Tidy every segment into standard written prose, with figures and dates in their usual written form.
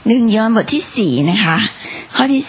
1 ยอห์นบทที่4นะคะข้อที่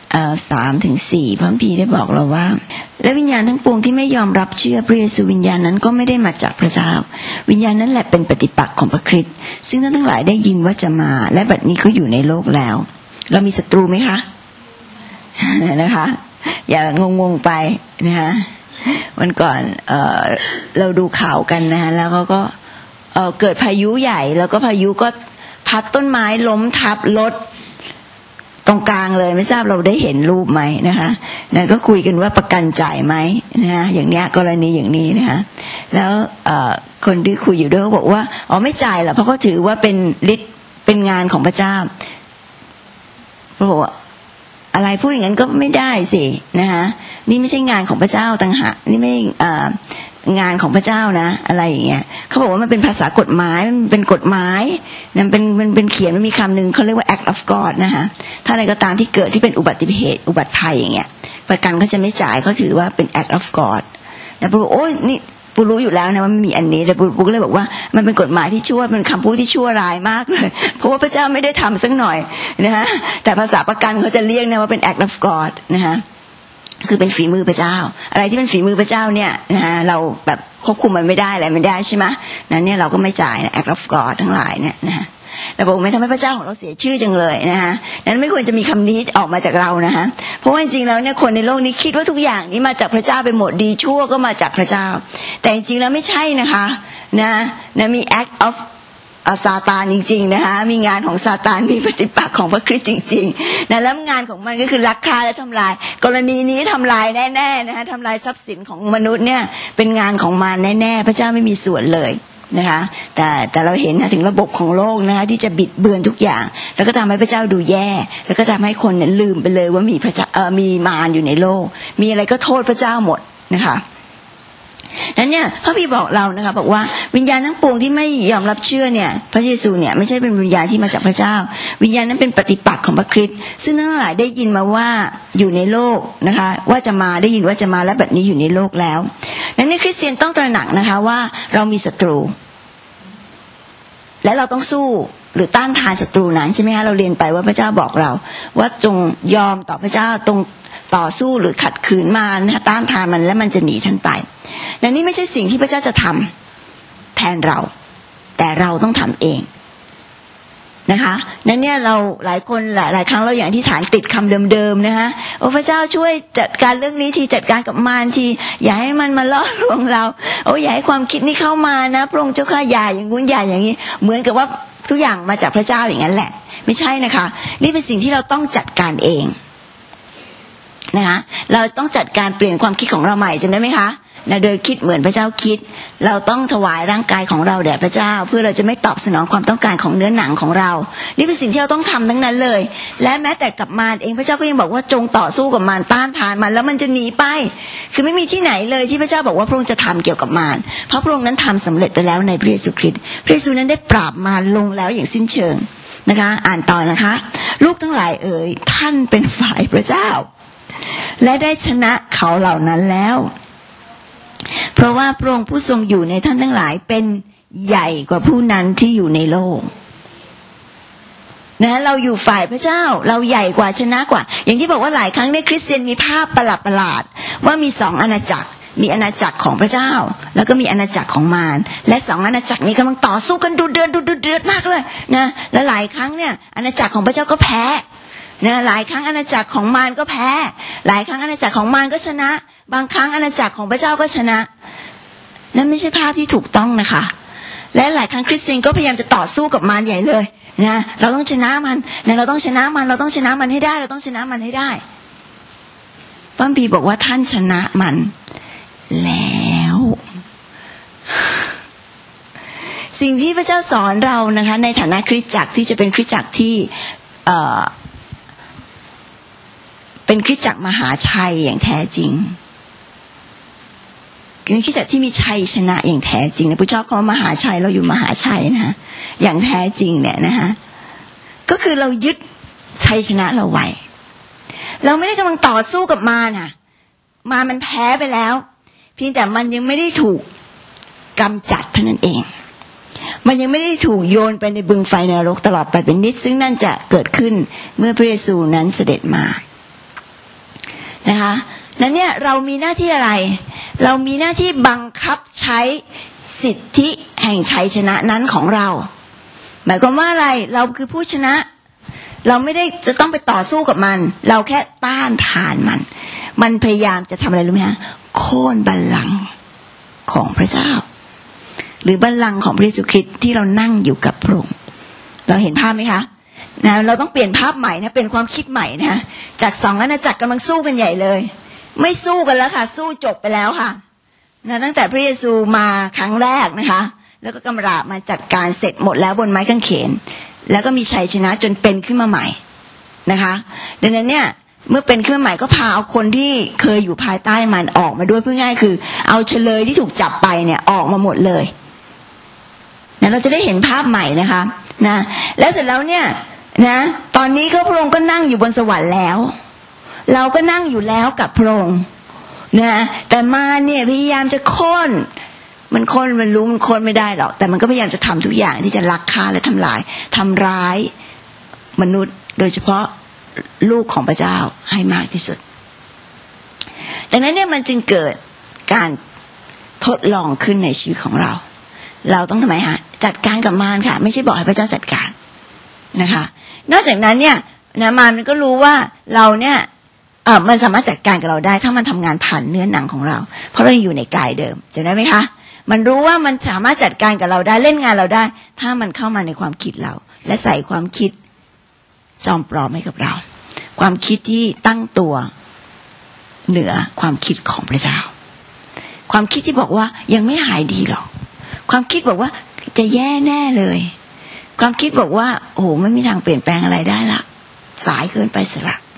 3 ถึง 4พระคัมภีร์ได้บอกเราว่าและวิญญาณทั้งปวงที่ไม่ยอมรับเชื่อพระเยซูวิญญาณนั้นก็ไม่ได้มาจากพระเจ้าวิญญาณนั้นแหละเป็นปฏิปักษ์ของพระคริสต์ซึ่งท่านทั้งหลายได้ยินว่าจะมาและบัดนี้ก็อยู่ในโลกแล้วเรามีศัตรูไหมคะนะคะอย่างงๆไปนะคะวันก่อนเราดูข่าวกันนะคะแล้วก็เกิดพายุใหญ่แล้วก็พายุก็พัดต้นไม้ล้มทับรถตรงกลางเลยไม่ทราบเราได้เห็นรูปไหมนะคะนั่นก็คุยกันว่าประกันจ่ายไหมนะคะอย่างเนี้ยกรณีอย่างนี้นะคะแล้วคนที่คุยอยู่ด้วยเขาบอกว่าไม่จ่ายหรอกเพราะเขาถือว่าเป็นฤทธิ์เป็นงานของพระเจ้าเขาบอกว่าอะไรพูดอย่างนั้นก็ไม่ได้สินะคะนี่ไม่ใช่งานของพระเจ้าต่างหากนี่ไม่งานของพระเจ้านะอะไรอย่างเงี้ยเขาบอกว่ามันเป็นภาษากฎหมายมันเป็นกฎหมายมันเป็นเขียนมันมีคำหนึ่งเขาเรียกว่า act of God นะคะถ้าอะไรก็ตามที่เกิดที่เป็นอุบัติเหตุอุบัติภัยอย่างเงี้ยประกันเขาจะไม่จ่ายเขาถือว่าเป็น act of God แล้วปูโอ้ยนี่ปูรู้อยู่แล้วนะว่ามันมีอันนี้แต่ปูก็เลยบอกว่ามันเป็นกฎหมายที่ชั่วเป็นคำพูดที่ชั่วร้ายมากเลยเพราะว่าพระเจ้าไม่ได้ทำสักหน่อยนะคะแต่ภาษาประกันเขาจะเรียกนะว่าเป็น act of God นะคะคือเป็นฝีมือพระเจ้าอะไรที่เป็นฝีมือพระเจ้าเนี่ยนะฮะเราแบบควบคุมมันไม่ได้อะไรไม่ได้ใช่ไหมนั้นเนี่ยเราก็ไม่จ่ายนะ act of God ทั้งหลายเนี่ยนะแต่บอกไม่ทำให้พระเจ้าของเราเสียชื่อจังเลยนะฮะนั้นไม่ควรจะมีคำนี้ออกมาจากเรานะฮะเพราะว่าจริงๆแล้วเนี่ยคนในโลกนี้คิดว่าทุกอย่างนี้มาจากพระเจ้าไปหมดดีชั่วก็มาจากพระเจ้าแต่จริงๆแล้วไม่ใช่นะคะนะมี act ofซาตานจริงๆนะคะมีงานของซาตานมีปฏิปักษ์ของพระคริสต์จริงๆนะแล้วงานของมันก็คือลักฆ่าและทำลายกรณีนี้ทำลายแน่ๆนะคะทำลายทรัพย์สินของมนุษย์เนี่ยเป็นงานของมันแน่ๆพระเจ้าไม่มีส่วนเลยนะคะแต่เราเห็นนะถึงระบบของโลกนะคะที่จะบิดเบือนทุกอย่างแล้วก็ทำให้พระเจ้าดูแย่แล้วก็ทำให้คนเนี่ยลืมไปเลยว่ามีพระเจ้ามีมารอยู่ในโลกมีอะไรก็โทษพระเจ้าหมดนะคะนั้นเนี่ยพระบิดาบอกเรานะคะบอกว่าวิญญาณทั้งปวงที่ไม่ยอมรับเชื่อเนี่ยพระเยซูเนี่ยไม่ใช่เป็นวิญญาณที่มาจากพระเจ้าวิญญาณนั้นเป็นปฏิปักษ์ของพระคริสต์ซึ่งทั้งหลายได้ยินมาว่าอยู่ในโลกนะคะว่าจะมาได้ยินว่าจะมาและแบบนี้อยู่ในโลกแล้วนั้นคริสเตียนต้องตระหนักนะคะว่าเรามีศัตรูและเราต้องสู้หรือต้านทานศัตรูนั้นใช่ไหมคะเราเรียนไปว่าพระเจ้าบอกเราว่าจงยอมต่อพระเจ้าตรงต่อสู้หรือขัดขืนมันนะคะต้านทานมันแล้วมันจะหนีท่านไปนั่นนี่ไม่ใช่สิ่งที่พระเจ้าจะทำแทนเราแต่เราต้องทำเองนะคะนั่นเนี่ยเราหลายคนหลายครั้งเราอย่างที่ฐานติดคำเดิมๆนะคะโอ้พระเจ้าช่วยจัดการเรื่องนี้ทีจัดการกับมารทีอย่าให้มันมาล่อลวงเราโอ้อย่าให้ความคิดนี้เข้ามานะพระองค์เจ้าข้าอย่าอย่างงู้นอย่าอย่างนี้เหมือนกับว่าทุกอย่างมาจากพระเจ้าอย่างนั้นแหละไม่ใช่นะคะนี่เป็นสิ่งที่เราต้องจัดการเองนะคะเราต้องจัดการเปลี่ยนความคิดของเราใหม่จำได้ไหมคะนะโดยคิดเหมือนพระเจ้าคิดเราต้องถวายร่างกายของเราแด่พระเจ้าเพื่อเราจะไม่ตอบสนองความต้องการของเนื้อหนังของเรานี่เป็นสิ่งที่เราต้องทำทั้งนั้นเลยและแม้แต่กับมารเองพระเจ้าก็ยังบอกว่าจงต่อสู้กับมารต้านทานมันแล้วมันจะหนีไปคือไม่มีที่ไหนเลยที่พระเจ้าบอกว่าพระองค์จะทำเกี่ยวกับมารเพราะพระองค์นั้นทำสำเร็จไปแล้วในพระเยซูคริสต์พระเยซูนั้นได้ปราบมารลงแล้วอย่างสิ้นเชิงนะคะอ่านต่อนะคะลูกทั้งหลายเอ๋ยท่านเป็นฝ่ายพระเจ้าและได้ชนะเขาเหล่านั้นแล้วเพราะว่าพระองค์ผู้ทรงอยู่ในท่านทั้งหลายเป็นใหญ่กว่าผู้นั้นที่อยู่ในโลกนะเราอยู่ฝ่ายพระเจ้าเราใหญ่กว่าชนะกว่าอย่างที่บอกว่าหลายครั้งในคริสเตียนมีภาพประหลาดว่ามี2อาณาจักรมีอาณาจักรของพระเจ้าแล้วก็มีอาณาจักรของมารและ2อาณาจักรนี้กำลังต่อสู้กันดุเดือดมากเลยนะและหลายครั้งเนี่ยอาณาจักรของพระเจ้าก็แพ้นะหลายครั้งอาณาจักรของมารก็แพ้หลายครั้งอาณาจักรของมารก็ชนะบางครั้งอาณาจักรของพระเจ้าก็ชนะนั่นไม่ใช่ภาพที่ถูกต้องนะคะและหลายครั้งคริสเตียนก็พยายามจะต่อสู้กับมารใหญ่เลยนะเราต้องชนะมันนะเราต้องชนะมันเราต้องชนะมันให้ได้เราต้องชนะมันให้ได้พระคัมภีร์บอกว่าท่านชนะมันแล้วสิ่งที่พระเจ้าสอนเรานะคะในฐานะคริสตจักรที่จะเป็นคริสตจักรที่เป็นคริสตจักรมหาชัยอย่างแท้จริงเป็นคริสตจักรที่มีชัยชนะอย่างแท้จริงนะผู้เจ้าคำว่ามหาชัยเราอยู่มหาชัยนะอย่างแท้จริงเนี่ยนะคะก็คือเรายึดชัยชนะเราไว้เราไม่ได้กำลังต่อสู้กับมารน่ะมารมันแพ้ไปแล้วเพียงแต่มันยังไม่ได้ถูกกำจัดเท่านั้นเองมันยังไม่ได้ถูกโยนไปในบึงไฟนรกตลอดไปเป็นนิจซึ่งนั่นจะเกิดขึ้นเมื่อพระเยซูนั้นเสด็จมานะคะนั้นเนี่ยเรามีหน้าที่อะไรเรามีหน้าที่บังคับใช้สิทธิแห่งชัยชนะนั้นของเราหมายความว่าอะไรเราคือผู้ชนะเราไม่ได้จะต้องไปต่อสู้กับมันเราแค่ต้านทานมันพยายามจะทำอะไรรู้ไหมฮะโค่นบัลลังก์ของพระเจ้าหรือบัลลังก์ของพระเยซูคริสต์ที่เรานั่งอยู่กับพระองค์เราเห็นภาพไหมคะนะเราต้องเปลี่ยนภาพใหม่นะเป็นความคิดใหม่นะจากสองอาณาจักรกำลังสู้กันใหญ่เลยไม่สู้กันแล้วค่ะสู้จบไปแล้วค่ะนะตั้งแต่พระเยซูมาครั้งแรกนะคะแล้วก็กำราบมาจัดการเสร็จหมดแล้วบนไม้กางเขนแล้วก็มีชัยชนะจนเป็นขึ้นมาใหม่นะคะดังนั้นเนี่ยเมื่อเป็นขึ้นมาใหม่ก็พาเอาคนที่เคยอยู่ภายใต้มันออกมาด้วยเพื่อง่ายคือเอาเฉลยที่ถูกจับไปเนี่ยออกมาหมดเลยนะเราจะได้เห็นภาพใหม่นะคะนะแล้วเสร็จแล้วเนี่ยนะตอนนี้ก็พระองค์ก็นั่งอยู่บนสวรรค์แล้วเราก็นั่งอยู่แล้วกับพระองค์นะแต่มาเนี่ยพยายามจะโค่นมันโค่นมันรู้มันโค่นไม่ได้หรอกแต่มันก็พยายามจะทำทุกอย่างที่จะลักฆ่าและทำลายทำร้ายมนุษย์โดยเฉพาะลูกของพระเจ้าให้มากที่สุดดังนั้นเนี่ยมันจึงเกิดการทดลองขึ้นในชีวิตของเราต้องทำไมฮะจัดการกับมารค่ะไม่ใช่บอกให้พระเจ้าจัดการนะคะนอกจากนั้นเนี่ยนะมารมันก็รู้ว่าเราเนี่ยมันสามารถจัดการกับเราได้ถ้ามันทำงานผ่านเนื้อหนังของเราเพราะเราอยู่ในกายเดิมจำได้ไหมคะมันรู้ว่ามันสามารถจัดการกับเราได้เล่นงานเราได้ถ้ามันเข้ามาในความคิดเราและใส่ความคิดจอมปลอมให้กับเราความคิดที่ตั้งตัวเหนือความคิดของพระเจ้าความคิดที่บอกว่ายังไม่หายดีหรอกความคิดบอกว่าจะแย่แน่เลยความคิดบอกว่าโอ้โหไม่มีทางเปลี่ยนแปลงอะไรได้ละสายเกินไปสิละ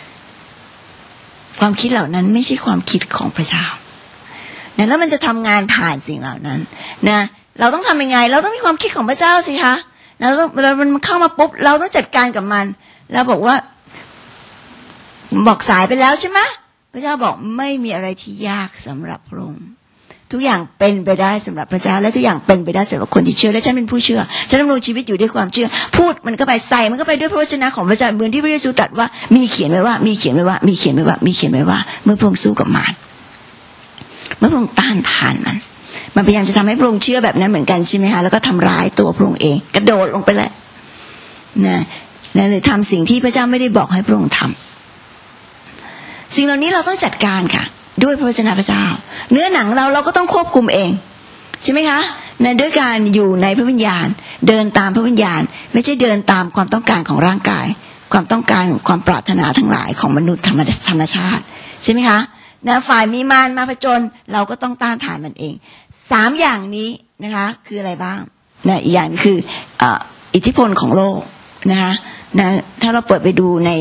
ความคิดเหล่านั้นไม่ใช่ความคิดของพระเจ้านะแล้วมันจะทำงานผ่านสิ่งเหล่านั้นนะเราต้องทำยังไงเราต้องมีความคิดของพระเจ้าสิคะแล้วมันเข้ามาปุ๊บเราต้องจัดการกับมันแล้วบอกว่าบอกสายไปแล้วใช่ไหมพระเจ้าบอกไม่มีอะไรที่ยากสำหรับพระองค์ทุกอย่างเป็นไปได้สำหรับพระเจ้าและทุกอย่างเป็นไปได้สำหรับคนที่เชื่อและฉันเป็นผู้เชื่อฉันดำรงชีวิตอยู่ด้วยความเชื่อพูดมันก็ไปใส่มันก็ไปด้วยพระวจนะของพระเจ้าเหมือนที่พระเยซูตรัสว่ามีเขียนไว้ว่ามีเขียนไว้ว่ามีเขียนไว้ว่ามีเขียนไว้ว่าเมื่อพระองค์สู้กับมารเมื่อพระองค์ต้านทานมันพยายามจะทำให้พระองค์เชื่อแบบนั้นเหมือนกันใช่ไหมคะแล้วก็ทำร้ายตัวพระองค์เองกระโดดลงไปเลยนะหรือทำสิ่งที่พระเจ้าไม่ได้บอกให้พระองค์ทำสิ่งเหล่านี้เราต้องจัดการค่ะด้วยพระวจนะพระเจ้าเนื้อหนังเราก็ต้องควบคุมเองใช่ไหมคะด้วยการอยู่ในพระวิญญาณเดินตามพระวิญญาณไม่ใช่เดินตามความต้องการของร่างกายความต้องการความปรารถนาทั้งหลายของมนุษย์ธรรมชาติใช่ไหมคะฝ่ายมีมารมาผจญเราก็ต้องต้านทานมันเอง3อย่างนี้นะคะคืออะไรบ้างอีกอย่างคืออิทธิพลของโลกนะคะถ้าเราเปิดไปดูใน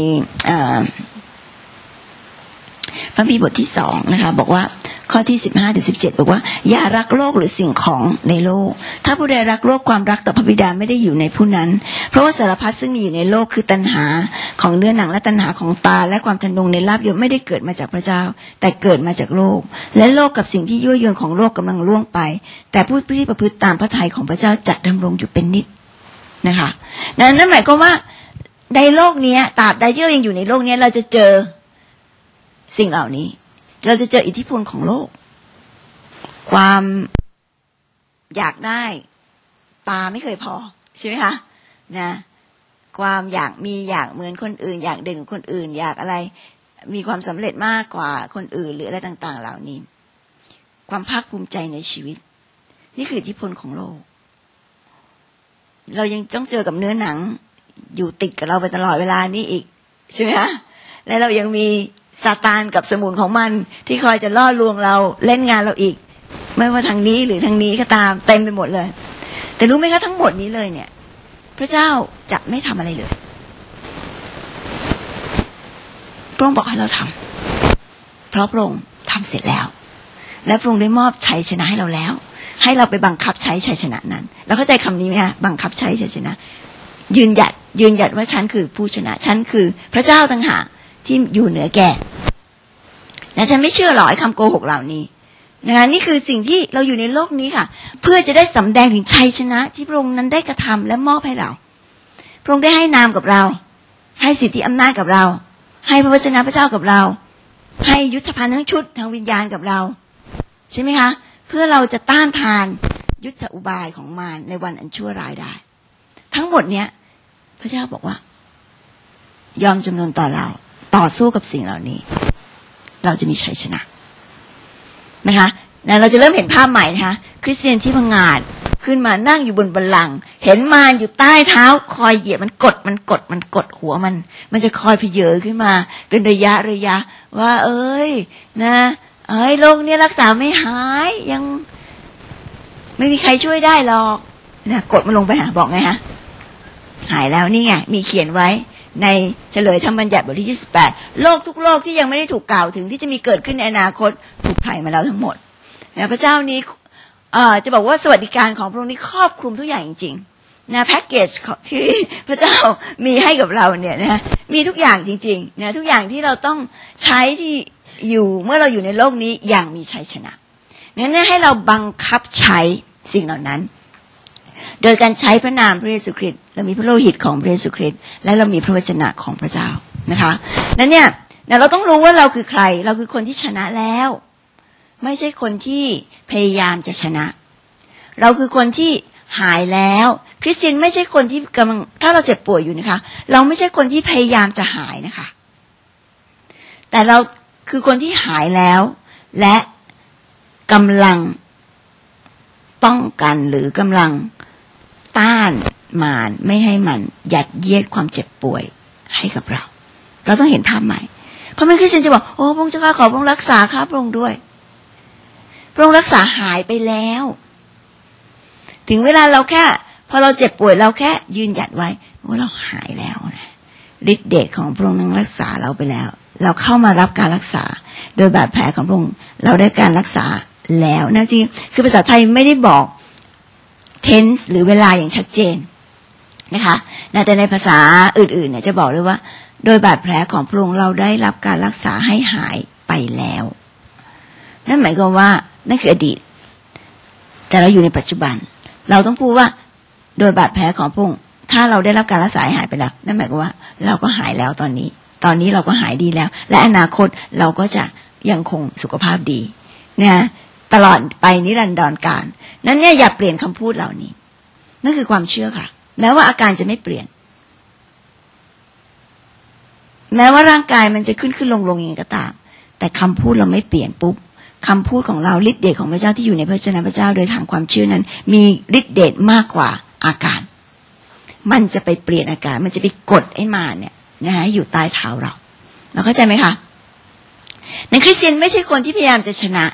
พระคัมภีร์บทที่2นะคะบอกว่าข้อที่15ถึง17บอกว่าอย่ารักโลกหรือสิ่งของในโลกถ้าผู้ใดรักโลกความรักต่อพระบิดาไม่ได้อยู่ในผู้นั้นเพราะว่าสารพัดซึ่งมีอยู่ในโลกคือตัณหาของเนื้อหนังและตัณหาของตาและความทะนงในลาภยศไม่ได้เกิดมาจากพระเจ้าแต่เกิดมาจากโลกและโลกกับสิ่งที่ยั่วยวนของโลกกำลังล่วงไปแต่ผู้ที่ประพฤติตามพระทัยของพระเจ้าจะดำรงอยู่เป็นนิจนะคะนั่นหมายความว่าในโลกนี้ตราบใดที่เรายังอยู่ในโลกนี้เราจะเจอสิ่งเหล่านี้เราจะเจออิทธิพลของโลกความอยากได้ตาไม่เคยพอใช่ไหมคะความอยากมีอยากเหมือนคนอื่นอยากเด่นกว่าคนอื่นอยากอะไรมีความสำเร็จมากกว่าคนอื่นหรืออะไรต่างๆเหล่านี้ความภาคภูมิใจในชีวิตนี่คืออิทธิพลของโลกเรายังต้องเจอกับเนื้อหนังอยู่ติดกับเราไปตลอดเวลานี้อีกใช่ไหมคะและเรายังมีซาตานกับสมุนของมันที่คอยจะล่อลวงเราเล่นงานเราอีกไม่ว่าทางนี้หรือทางนี้ก็ตามเต็มไปหมดเลยแต่รู้ไหมคะทั้งหมดนี้เลยเนี่ยพระเจ้าจะไม่ทำอะไรเลยพระองค์บอกให้เราทำเพราะพระองค์ทำเสร็จแล้วและพระองค์ได้มอบชัยชนะให้เราแล้วให้เราไปบังคับใช้ชัยชนะนั้นเราเข้าใจคำนี้ไหมคะบังคับใช้ชัยชนะยืนหยัดว่าฉันคือผู้ชนะฉันคือพระเจ้าต่างหากที่อยู่เหนือแกและฉันไม่เชื่อหรอกไอ้คำโกหกเหล่านี้นะคะนี่คือสิ่งที่เราอยู่ในโลกนี้ค่ะเพื่อจะได้สำแดงถึงชัยชนะที่พระองค์นั้นได้กระทำและมอบให้เราพระองค์ได้ให้นามกับเราให้สิทธิอำนาจกับเราให้พระวจนะพระเจ้ากับเราให้ยุทธภัณฑ์ทั้งชุดทางวิญญาณกับเราใช่ไหมคะเพื่อเราจะต้านทานยุทธอุบายของมารในวันอันชั่วร้ายได้ทั้งหมดเนี้ยพระเจ้าบอกว่ายอมจำนนต่อเราต่อสู้กับสิ่งเหล่านี้เราจะมีชัยชนะนะคะเราจะเริ่มเห็นภาพใหม่นะคะคริสเตียนที่พังงาดขึ้นมานั่งอยู่บนบัลลังก์เห็นมารอยู่ใต้เท้าคอยเหยียบมันกดหัวมันจะคอยเพเยอขึ้นมาเป็นระยะว่าเอ้ยนะโรคนี้รักษาไม่หายยังไม่มีใครช่วยได้หรอกนะกดมันลงไปบอกไงฮะหายแล้วนี่ไงมีเขียนไว้ในเฉลยธรรมบัญญัติบทที่28โรคทุกโรคที่ยังไม่ได้ถูกกล่าวถึงที่จะมีเกิดขึ้นในอนาคตถูกไถ่มาแล้วทั้งหมดนะพระเจ้านี้จะบอกว่าสวัสดิการของพระองค์นี้ครอบคลุมทุกอย่างจริงๆนะแพ็กเกจที่พระเจ้ามีให้กับเราเนี่ยนะมีทุกอย่างจริงๆนะทุกอย่างที่เราต้องใช้ที่อยู่เมื่อเราอยู่ในโลกนี้อย่างมีชัยชนะนั้นให้เราบังคับใช้สิ่งเหล่านั้นโดยการใช้พระนามพระเยซูคริสต์เรามีพระโลหิตของพระเยซูคริสต์และเรามีพระวจนะของพระเจ้านะคะนั้นเนี่ยเราต้องรู้ว่าเราคือใครเราคือคนที่ชนะแล้วไม่ใช่คนที่พยายามจะชนะเราคือคนที่หายแล้วคริสเตียนไม่ใช่คนที่กำลังถ้าเราเจ็บป่วยอยู่นะคะเราไม่ใช่คนที่พยายามจะหายนะคะแต่เราคือคนที่หายแล้วและกำลังป้องกันหรือกำลังต้านมารไม่ให้มันยัดเยียดความเจ็บป่วยให้กับเราต้องเห็นภาพใหม่เพราะไม่คริสเตียนจะบอกโอ้พระองค์เจ้าข้าขอพระองค์รักษาข้าพระองค์ด้วยพระองค์รักษาหายไปแล้วถึงเวลาเราแค่พอเราเจ็บป่วยเราแค่ยืนหยัดไว้ว่าเราหายแล้วนะฤทธิ์เดชของพระองค์นั้นรักษาเราไปแล้วเราเข้ามารับการรักษาโดยบาดแผลของพระองค์เราได้การรักษาแล้วนะจริงคือภาษาไทยไม่ได้บอก tense หรือเวลาอย่างชัดเจนนะคะแต่ในภาษาอื่นๆเนี่ยจะบอกเลยว่าโดยบาดแผลของพระองค์เราได้รับการรักษาให้หายไปแล้วนั่นหมายความว่านั่นคืออดีตแต่เราอยู่ในปัจจุบันเราต้องพูดว่าโดยบาดแผลของพระองค์ถ้าเราได้รับการรักษาหายไปแล้วนั่นหมายความว่าเราก็หายแล้วตอนนี้เราก็หายดีแล้วและอนาคตเราก็จะยังคงสุขภาพดีนะตลอดไปนิรันดรกาลนั้นเนี่ยอย่าเปลี่ยนคำพูดเหล่านี้นั่นคือความเชื่อค่ะแม้ว่าอาการจะไม่เปลี่ยนแม้ว่าร่างกายมันจะขึ้นลงยังไงก็ตามแต่คำพูดเราไม่เปลี่ยนปุ๊บคำพูดของเราฤทธิ์เดชของพระเจ้าที่อยู่ในพระวจนะพระเจ้าโดยทางความเชื่อนั้นมีฤทธิ์เดชมากกว่าอาการมันจะไปเปลี่ยนอาการมันจะไปกดให้มารเนี่ยนะอยู่ใต้เท้าเราเข้าใจไหมคะในคริสเตียนไม่ใช่คนที่พยายามจะชนะ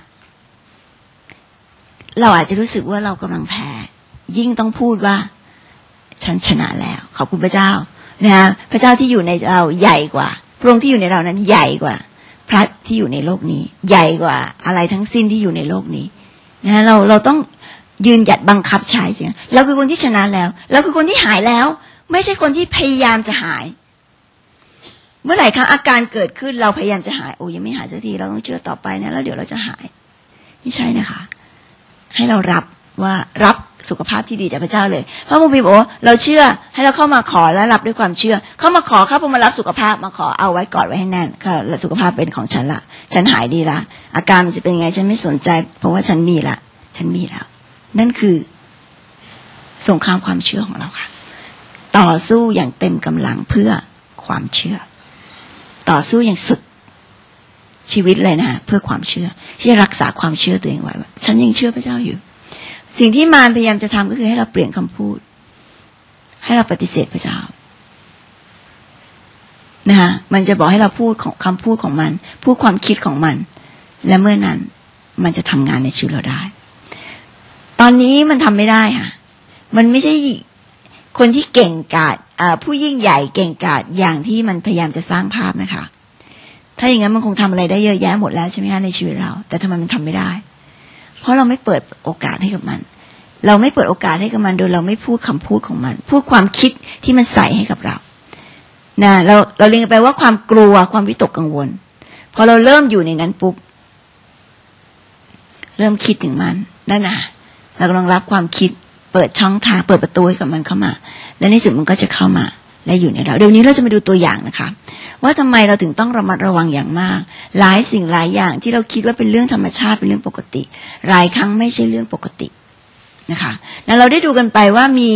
เราอาจจะรู้สึกว่าเรากำลังแพ้ยิ่งต้องพูดว่าฉันชนะแล้วขอบคุณพระเจ้านะพระเจ้าที่อยู่ในเราใหญ่กว่าพระองค์ที่อยู่ในเรานั้นใหญ่กว่าพระที่อยู่ในโลกนี้ใหญ่กว่าอะไรทั้งสิ้นที่อยู่ในโลกนี้นะเราต้องยืนหยัดบังคับใช้สิ่งเราคือคนที่ชนะแล้วเราคือคนที่หายแล้วไม่ใช่คนที่พยายามจะหายเมื่อไหร่ครั้งอาการเกิดขึ้นเราพยายามจะหายโอ้ยังไม่หายสักทีเราต้องเชื่อต่อไปนะแล้วเดี๋ยวเราจะหายไม่ใช่นะคะให้เรารับสุขภาพที่ดีจากพระเจ้าเลยพระมุบีบอกว่าเราเชื่อให้เราเข้ามาขอและรับด้วยความเชื่อเข้ามาขอเข้ามารับสุขภาพมาขอเอาไว้กอดไว้ให้แน่นค่ะสุขภาพเป็นของฉันละฉันหายดีละอาการมันจะเป็นยังไงฉันไม่สนใจเพราะว่าฉันมีแล้วนั่นคือสงครามความเชื่อของเราค่ะต่อสู้อย่างเต็มกำลังเพื่อความเชื่อต่อสู้อย่างสุดชีวิตเลยนะเพื่อความเชื่อที่จะรักษาความเชื่อตัวเองไว้ว่าฉันยังเชื่อพระเจ้าอยู่สิ่งที่มารพยายามจะทำก็คือให้เราเปลี่ยนคำพูดให้เราปฏิเสธพระเจ้านะคะมันจะบอกให้เราพูดของคำพูดของมันพูดความคิดของมันและเมื่อนั้นมันจะทำงานในชีวิตเราได้ตอนนี้มันทำไม่ได้ค่ะมันไม่ใช่คนที่เก่งกาจผู้ยิ่งใหญ่เก่งกาจอย่างที่มันพยายามจะสร้างภาพนะคะถ้าอย่างนั้นมันคงทำอะไรได้เยอะแยะหมดแล้วใช่ไหมคะในชีวิตเราแต่ทำไมมันทำไม่ได้เพราะเราไม่เปิดโอกาสให้กับมันเราไม่เปิดโอกาสให้กับมันโดยเราไม่พูดคำพูดของมันพูดความคิดที่มันใส่ให้กับเรานะเราเรียนไปว่าความกลัวความวิตกกังวลพอเราเริ่มอยู่ในนั้นปุ๊บเริ่มคิดถึงมันนั่นน่ะเรากำลังรับความคิดเปิดช่องทางเปิดประตูให้กับมันเข้ามาและในสุดมันก็จะเข้ามาและอยู่ในเราเดี๋ยวนี้เราจะมาดูตัวอย่างนะคะว่าทำไมเราถึงต้องระมัดระวังอย่างมากหลายสิ่งหลายอย่างที่เราคิดว่าเป็นเรื่องธรรมชาติเป็นเรื่องปกติหลายครั้งไม่ใช่เรื่องปกตินะคะแล้วเราได้ดูกันไปว่ามี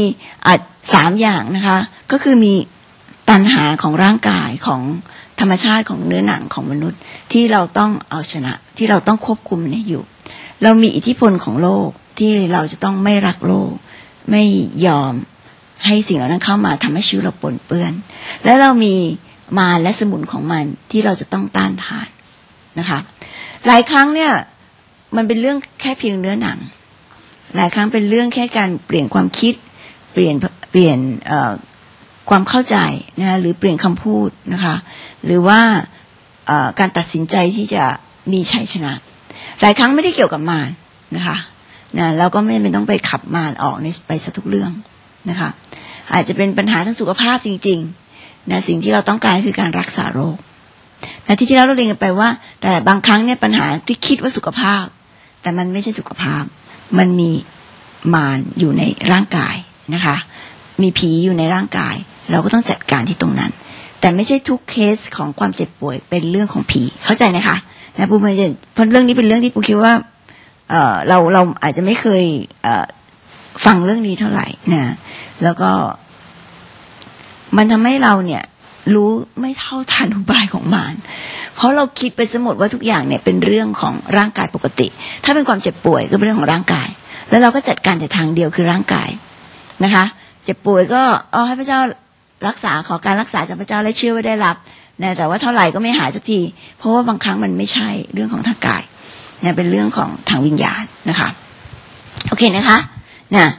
3อย่างนะคะก็คือมีตัณหาของร่างกายของธรรมชาติของเนื้อหนังของมนุษย์ที่เราต้องเอาชนะที่เราต้องควบคุมมันให้อยู่เรามีอิทธิพลของโลกที่เราจะต้องไม่รักโลกไม่ยอมให้สิ่งเหล่านั้นเข้ามาทำให้ชีวิตเราปนเปื้อนและเรามีมารและสมุนของมันที่เราจะต้องต้านทานนะคะหลายครั้งเนี่ยมันเป็นเรื่องแค่เพียงเนื้อหนังหลายครั้งเป็นเรื่องแค่การเปลี่ยนความคิดเปลี่ยนความเข้าใจนะหรือเปลี่ยนคำพูดนะคะหรือว่าการตัดสินใจที่จะมีชัยชนะหลายครั้งไม่ได้เกี่ยวกับมารนะคะนะเราก็ไม่ต้องไปขับมารออกไปซะทุกเรื่องนะคะอาจจะเป็นปัญหาทางสุขภาพจริงๆนะสิ่งที่เราต้องการคือการรักษาโรคแต่ที่เราเรียนกันไปว่าแต่บางครั้งเนี่ยปัญหาที่คิดว่าสุขภาพแต่มันไม่ใช่สุขภาพมันมีมารอยู่ในร่างกายนะคะมีผีอยู่ในร่างกายเราก็ต้องจัดการที่ตรงนั้นแต่ไม่ใช่ทุกเคสของความเจ็บป่วยเป็นเรื่องของผีเข้าใจนะคะนะปูไม่ใช่เพราะเรื่องนี้เป็นเรื่องที่ปูคิดว่าเราอาจจะไม่เคยฟังเรื่องนี้เท่าไหร่นะแล้วก็มันทำให้เราเนี่ยรู้ไม่เท่าทันอุบายของมารเพราะเราคิดไปสมมติว่าทุกอย่างเนี่ยเป็นเรื่องของร่างกายปกติถ้าเป็นความเจ็บป่วยก็เป็นเรื่องของร่างกายแล้วเราก็จัดการแต่ทางเดียวคือร่างกายนะคะเจ็บป่วยก็ให้พระเจ้ารักษาขอการรักษาจากพระเจ้าและเชื่อว่าได้รับนะแต่ว่าเท่าไหร่ก็ไม่หายสักทีเพราะว่าบางครั้งมันไม่ใช่เรื่องของทางกายนะเป็นเรื่องของทางวิญญาณนะคะโอเคนะคะนะ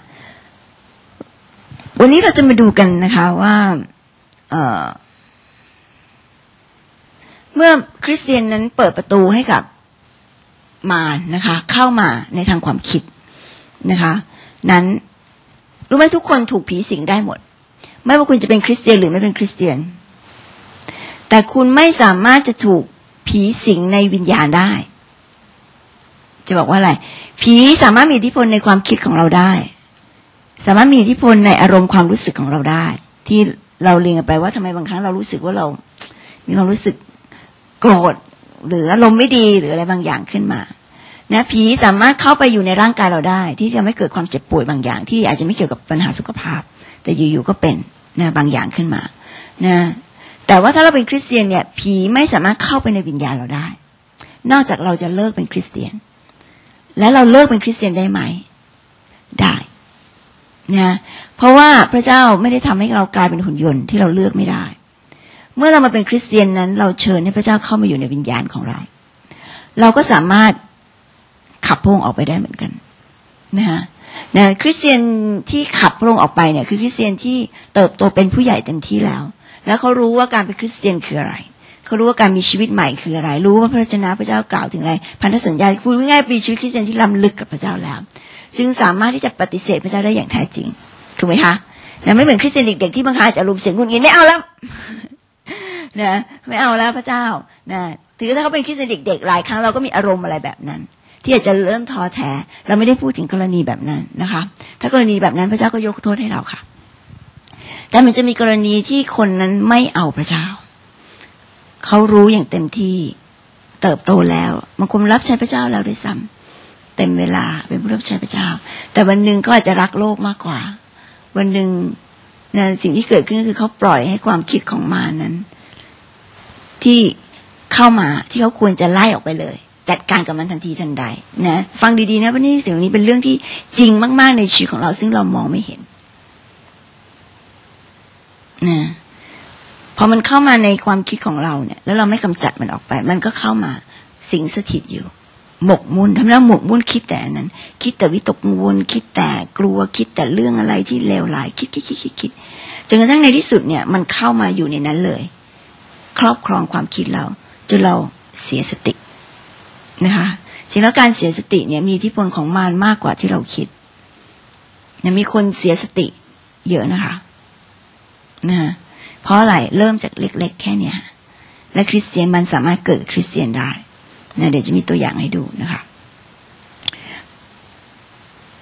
วันนี้เราจะมาดูกันนะคะว่าเมื่อคริสเตียนนั้นเปิดประตูให้กับมารนะคะเข้ามาในทางความคิดนะคะนั้นรู้ไหมทุกคนถูกผีสิงได้หมดไม่ว่าคุณจะเป็นคริสเตียนหรือไม่เป็นคริสเตียนแต่คุณไม่สามารถจะถูกผีสิงในวิญญาณได้จะบอกว่าอะไรผีสามารถมีอิทธิพลในความคิดของเราได้สามารถมีอิทธิพลในอารมณ์ความรู้สึกของเราได้ที่เราเรียนกันไปว่าทำไมบางครั้งเรารู้สึกว่าเรามีความรู้สึกโกรธหรืออารมณ์ไม่ดีหรืออะไรบางอย่างขึ้นมานะผีสามารถเข้าไปอยู่ในร่างกายเราได้ที่จะไม่เกิดความเจ็บป่วยบางอย่างที่อาจจะไม่เกี่ยวกับปัญหาสุขภาพแต่อยู่ๆก็เป็นนะบางอย่างขึ้นมานะแต่ว่าถ้าเราเป็นคริสเตียนเนี่ยผีไม่สามารถเข้าไปในวิญญาณเราได้นอกจากเราจะเลิกเป็นคริสเตียนและเราเลิกเป็นคริสเตียนได้ไหมได้นะเพราะว่าพระเจ้าไม่ได้ทำให้เรากลายเป็นหุ่นยนต์ที่เราเลือกไม่ได้เมื่อเรามาเป็นคริสเตียนนั้นเราเชิญให้พระเจ้าเข้ามาอยู่ในวิญญาณของเราเราก็สามารถขับพระองค์ออกไปได้เหมือนกันนะคริสเตียนที่ขับพระองค์ออกไปเนี่ยคือคริสเตียนที่เติบโตเป็นผู้ใหญ่เต็มที่แล้วเขารู้ว่าการเป็นคริสเตียนคืออะไรเขารู้ว่าการมีชีวิตใหม่คืออะไรรู้ว่าพระวจนะพระเจ้ากล่าวถึงอะไรพันธสัญญาพูดง่ายๆเป็นชีวิตคริสเตียนที่ล้ำลึกกับพระเจ้าแล้วซึ่งสามารถที่จะปฏิเสธพระเจ้าได้อย่างแท้จริงถูกไหมคะแต่ไม่เหมือนคริสเตียนเด็กๆที่บางครั้งอาจจะอารมณ์เสียงงุนงิดไม่เอาแล้วนะไม่เอาแล้วพระเจ้านะถือถ้าเขาเป็นคริสเตียนเด็กๆหลายครั้งเราก็มีอารมณ์อะไรแบบนั้นที่อาจจะเริ่มท้อแท้เราไม่ได้พูดถึงกรณีแบบนั้นนะคะถ้ากรณีแบบนั้นพระเจ้าก็ยกโทษให้เราค่ะแต่มันจะมีกรณีที่คนนั้นไม่เอาพระเจ้าเขารู้อย่างเต็มที่เติบโตแล้วบางคนรับใช้พระเจ้าแล้วด้วยซ้ำเต็มเวลาเป็นผู้รับใช้พระเจ้าแต่วันหนึ่งก็อาจจะรักโลกมากกว่าวันหนึ่งนะสิ่งที่เกิดขึ้นก็คือเขาปล่อยให้ความคิดของมารนั้นที่เข้ามาที่เขาควรจะไล่ออกไปเลยจัดการกับมันทันทีทันใดนะฟังดีๆนะว่านี่สิ่งนี้เป็นเรื่องที่จริงมากๆในชีวิตของเราซึ่งเรามองไม่เห็นนะพอมันเข้ามาในความคิดของเราเนี่ยแล้วเราไม่กำจัดมันออกไปมันก็เข้ามาสิงสถิตอยู่หมกมุ่นทำแล้วหมกมุ่นคิดแต่นั้นคิดแต่วิตกกังวลคิดแต่กลัวคิดแต่เรื่องอะไรที่เลวร้ายคิดจนกระทั่งในที่สุดเนี่ยมันเข้ามาอยู่ในนั้นเลยครอบครองความคิดเราจนเราเสียสตินะคะจริงแล้วการเสียสติเนี่ยมีอิทธิพลของมารมากกว่าที่เราคิดเนี่ยมีคนเสียสติเยอะนะคะนะเพราะอะไรเริ่มจากเล็กๆแค่เนี้ยและคริสเตียนมันสามารถเกิดคริสเตียนได้นะเดี๋ยวจะมีตัวอย่างให้ดูนะคะ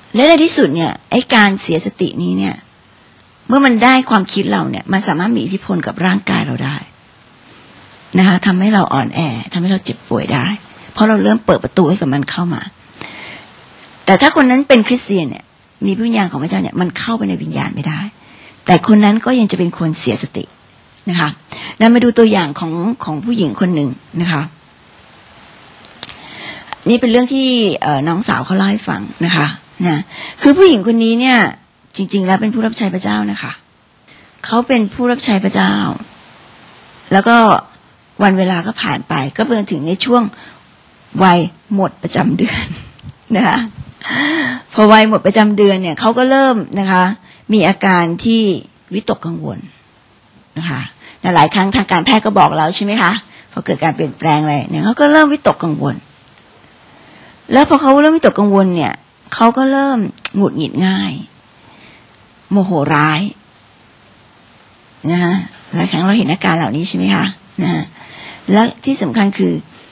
และในที่สุดเนี่ยไอ้การเสียสตินี้เนี่ยเมื่อมันได้ความคิดเราเนี่ยมันสามารถมีอิทธิพลกับร่างกายเราได้นะคะทำให้เราอ่อนแอทำให้เราเจ็บป่วยได้เพราะเราเริ่มเปิดประตูให้กับมันเข้ามาแต่ถ้าคนนั้นเป็นคริสเตียนเนี่ยมีวิญญาณของพระเจ้าเนี่ยมันเข้าไปในวิญญาณไม่ได้แต่คนนั้นก็ยังจะเป็นคนเสียสตินะคะเรามาดูตัวอย่างของผู้หญิงคนหนึ่งนะคะนี่เป็นเรื่องที่น้องสาวเขาเล่าให้ฟังนะคะนะคือผู้หญิงคนนี้เนี่ยจริงๆแล้วเป็นผู้รับใช้พระเจ้านะคะเขาเป็นผู้รับใช้พระเจ้าแล้วก็วันเวลาก็ผ่านไปก็เพิ่งถึงในช่วงวัยหมดประจำเดือนนะคะพอวัยหมดประจำเดือนเนี่ยเขาก็เริ่มนะคะมีอาการที่วิตกกังวลนะคะหลายครั้งทางการแพทย์ก็บอกเราใช่ไหมคะพอเกิดการเปลี่ยนแปลงอะไรเนี่ยเขาก็เริ่มวิตกกังวลแล้วพอเขาเริ่มวิตกกังวลเนี่ยเขาก็เริ่มหงุดหงิดง่ายโมโหร้ายนะหลายครั้งเราเห็นอาการเหล่านี้ใช่ไหมคะนะและที่สำคัญคือ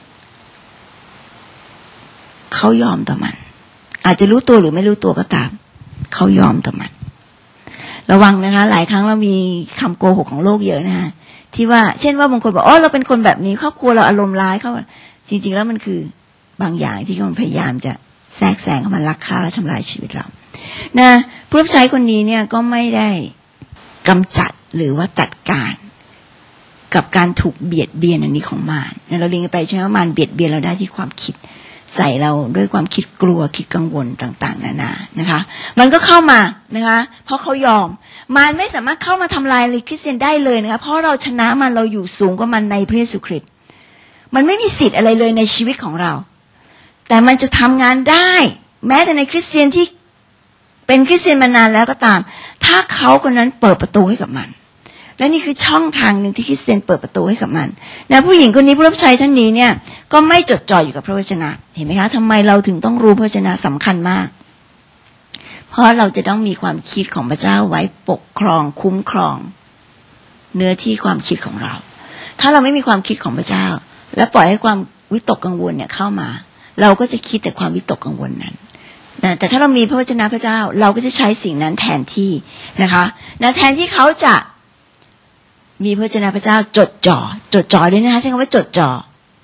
เขายอมต่อมันอาจจะรู้ตัวหรือไม่รู้ตัวก็ตามเขายอมต่อมันระวังนะคะหลายครั้งเรามีคำโกหกของโลกเยอะนะคะที่ว่าเช่นว่าบางคนบอกเราเป็นคนแบบนี้ครอบครัวเราอารมณ์ร้ายเขาจริงๆแล้วมันคือบางอย่างที่มันพยายามจะแทรกแซงเข้ามาลักฆ่าและทำลายชีวิตเรานะผู้รับใช้คนนี้เนี่ยก็ไม่ได้กำจัดหรือว่าจัดการกับการถูกเบียดเบียนอันนี้ของมารเราเรียนกันไปใช่ไหมว่ามารเบียดเบียนเราได้ที่ความคิดใส่เราด้วยความคิดกลัวคิดกังวลต่างๆนานานะคะมันก็เข้ามานะคะเพราะเขายอมมารไม่สามารถเข้ามาทำลายคริสเตียนได้เลยนะคะเพราะเราชนะมันเราอยู่สูงกว่ามันในพระเยซูคริสต์มันไม่มีสิทธิ์อะไรเลยในชีวิตของเราแต่มันจะทำงานได้แม้แต่ในคริสเตียนที่เป็นคริสเตียนมานานแล้วก็ตามถ้าเขาคนนั้นเปิดประตูให้กับมันและนี่คือช่องทางหนึ่งที่คริสเตียนเปิดประตูให้กับมันนะผู้หญิงคนนี้ผู้รับใช้ท่านนี้เนี่ยก็ไม่จดจ่ออยู่กับพระวจนะเห็นไหมคะทำไมเราถึงต้องรู้พระวจนะสำคัญมากเพราะเราจะต้องมีความคิดของพระเจ้าไว้ปกครองคุ้มครองเนื้อที่ความคิดของเราถ้าเราไม่มีความคิดของพระเจ้าและปล่อยให้ความวิตกกังวลเนี่ยเข้ามาเราก็จะคิดแต่ความวิตกกังวลนั้นแต่ถ้าเรามีพระวจนะพระเจ้าเราก็จะใช้สิ่งนั้นแทนที่นะคะแทนที่เขาจะมีพระวจนะพระเจ้าจดจ่อด้วยนะคะใช้คำว่าจดจ่อ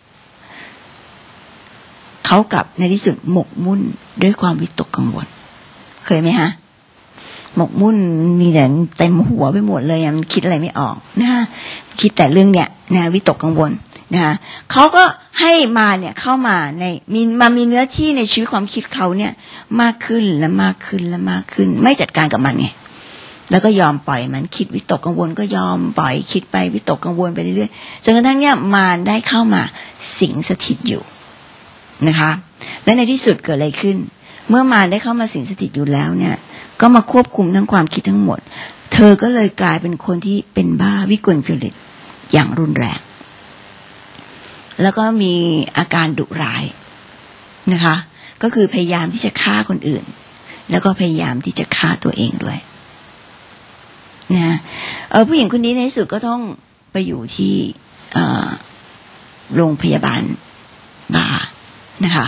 เขากับในที่สุดหมกมุ่นด้วยความวิตกกังวลเคยไหมฮะหมกมุ่นมีแต่เต็มหัวไปหมดเลยมันคิดอะไรไม่ออกนะคะคิดแต่เรื่องเนี้ยนะวิตกกังวลนะคะเขาก็ให้มาเนี่ยเข้ามาในมีเนื้อที่ในชีวิตความคิดเขาเนี่ยมากขึ้นและมากขึ้นและมากขึ้นไม่จัดการกับมันไงแล้วก็ยอมปล่อยมันคิดวิตกกังวลก็ยอมปล่อยคิดไปวิตกกังวลไปเรื่อยๆจนกระทั่งเนี่ยมารได้เข้ามาสิงสถิตอยู่นะคะและในที่สุดเกิดอะไรขึ้นเมื่อมารได้เข้ามาสิงสถิตอยู่แล้วเนี่ยก็มาควบคุมทั้งความคิดทั้งหมดเธอก็เลยกลายเป็นคนที่เป็นบ้าวิกลจริตอย่างรุนแรงแล้วก็มีอาการดุร้ายนะคะก็คือพยายามที่จะฆ่าคนอื่นแล้วก็พยายามที่จะฆ่าตัวเองด้วยนะผู้หญิงคนนี้ในที่สุดก็ต้องไปอยู่ที่โรงพยาบาลบานะคะ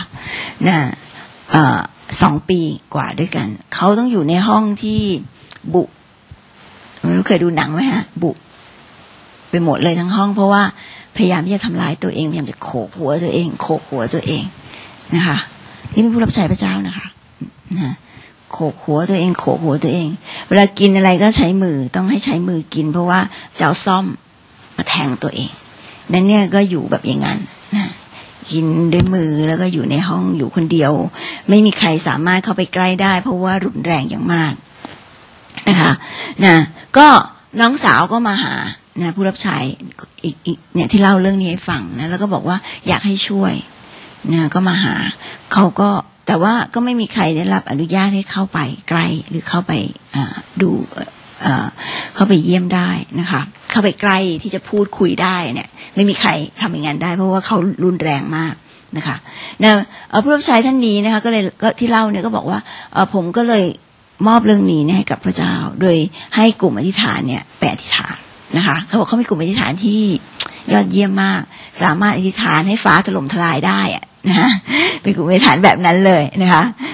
2 ปีกว่าด้วยกันเขาต้องอยู่ในห้องที่บุเคยดูหนังไหมฮะบุไปหมดเลยทั้งห้องเพราะว่าพยายามที่จะทำร้ายตัวเองพยายามจะโขกหัวตัวเองนะคะนี่เป็นผู้รับใช้พระเจ้านะคะนะโขกหัวตัวเองเวลากินอะไรก็ใช้มือต้องให้ใช้มือกินเพราะว่าจะเอาซ่อมมาแทงตัวเองนั่นเนี่ยก็อยู่แบบอย่างนั้นนะกินด้วยมือแล้วก็อยู่ในห้องอยู่คนเดียวไม่มีใครสามารถเข้าไปใกล้ได้เพราะว่ารุนแรงอย่างมากนะคะนะก็น้องสาวก็มาหานะผู้รับใช้อีกเนี่ยที่เล่าเรื่องนี้ให้ฟังนะแล้วก็บอกว่าอยากให้ช่วยนะก็มาหาเขาก็แต่ว่าก็ไม่มีใครได้รับอนุญาตให้เข้าไปใกล้หรือเข้าไปดูเข้าไปเยี่ยมได้นะคะเข้าไปใกล้ที่จะพูดคุยได้เนี่ยไม่มีใครทำอย่างนั้นได้เพราะว่าเขารุนแรงมากนะคะผู้รับใช้ท่านนี้นะคะก็เลยก็ที่เล่าเนี่ยก็บอกว่าผมก็เลยมอบเรื่องนี้ให้กับพระเจ้าโดยให้กลุ่มอธิษฐานเนี่ยไปอธิษฐานนะคะเขาบอกเขามีกลุ่มอธิษฐานที่ยอดเยี่ยมมากสามารถอธิษฐานให้ฟ้าถล่มทลายได้นะเป็นกลุ่มอธิษฐานแบบนั้นเลยนะคะ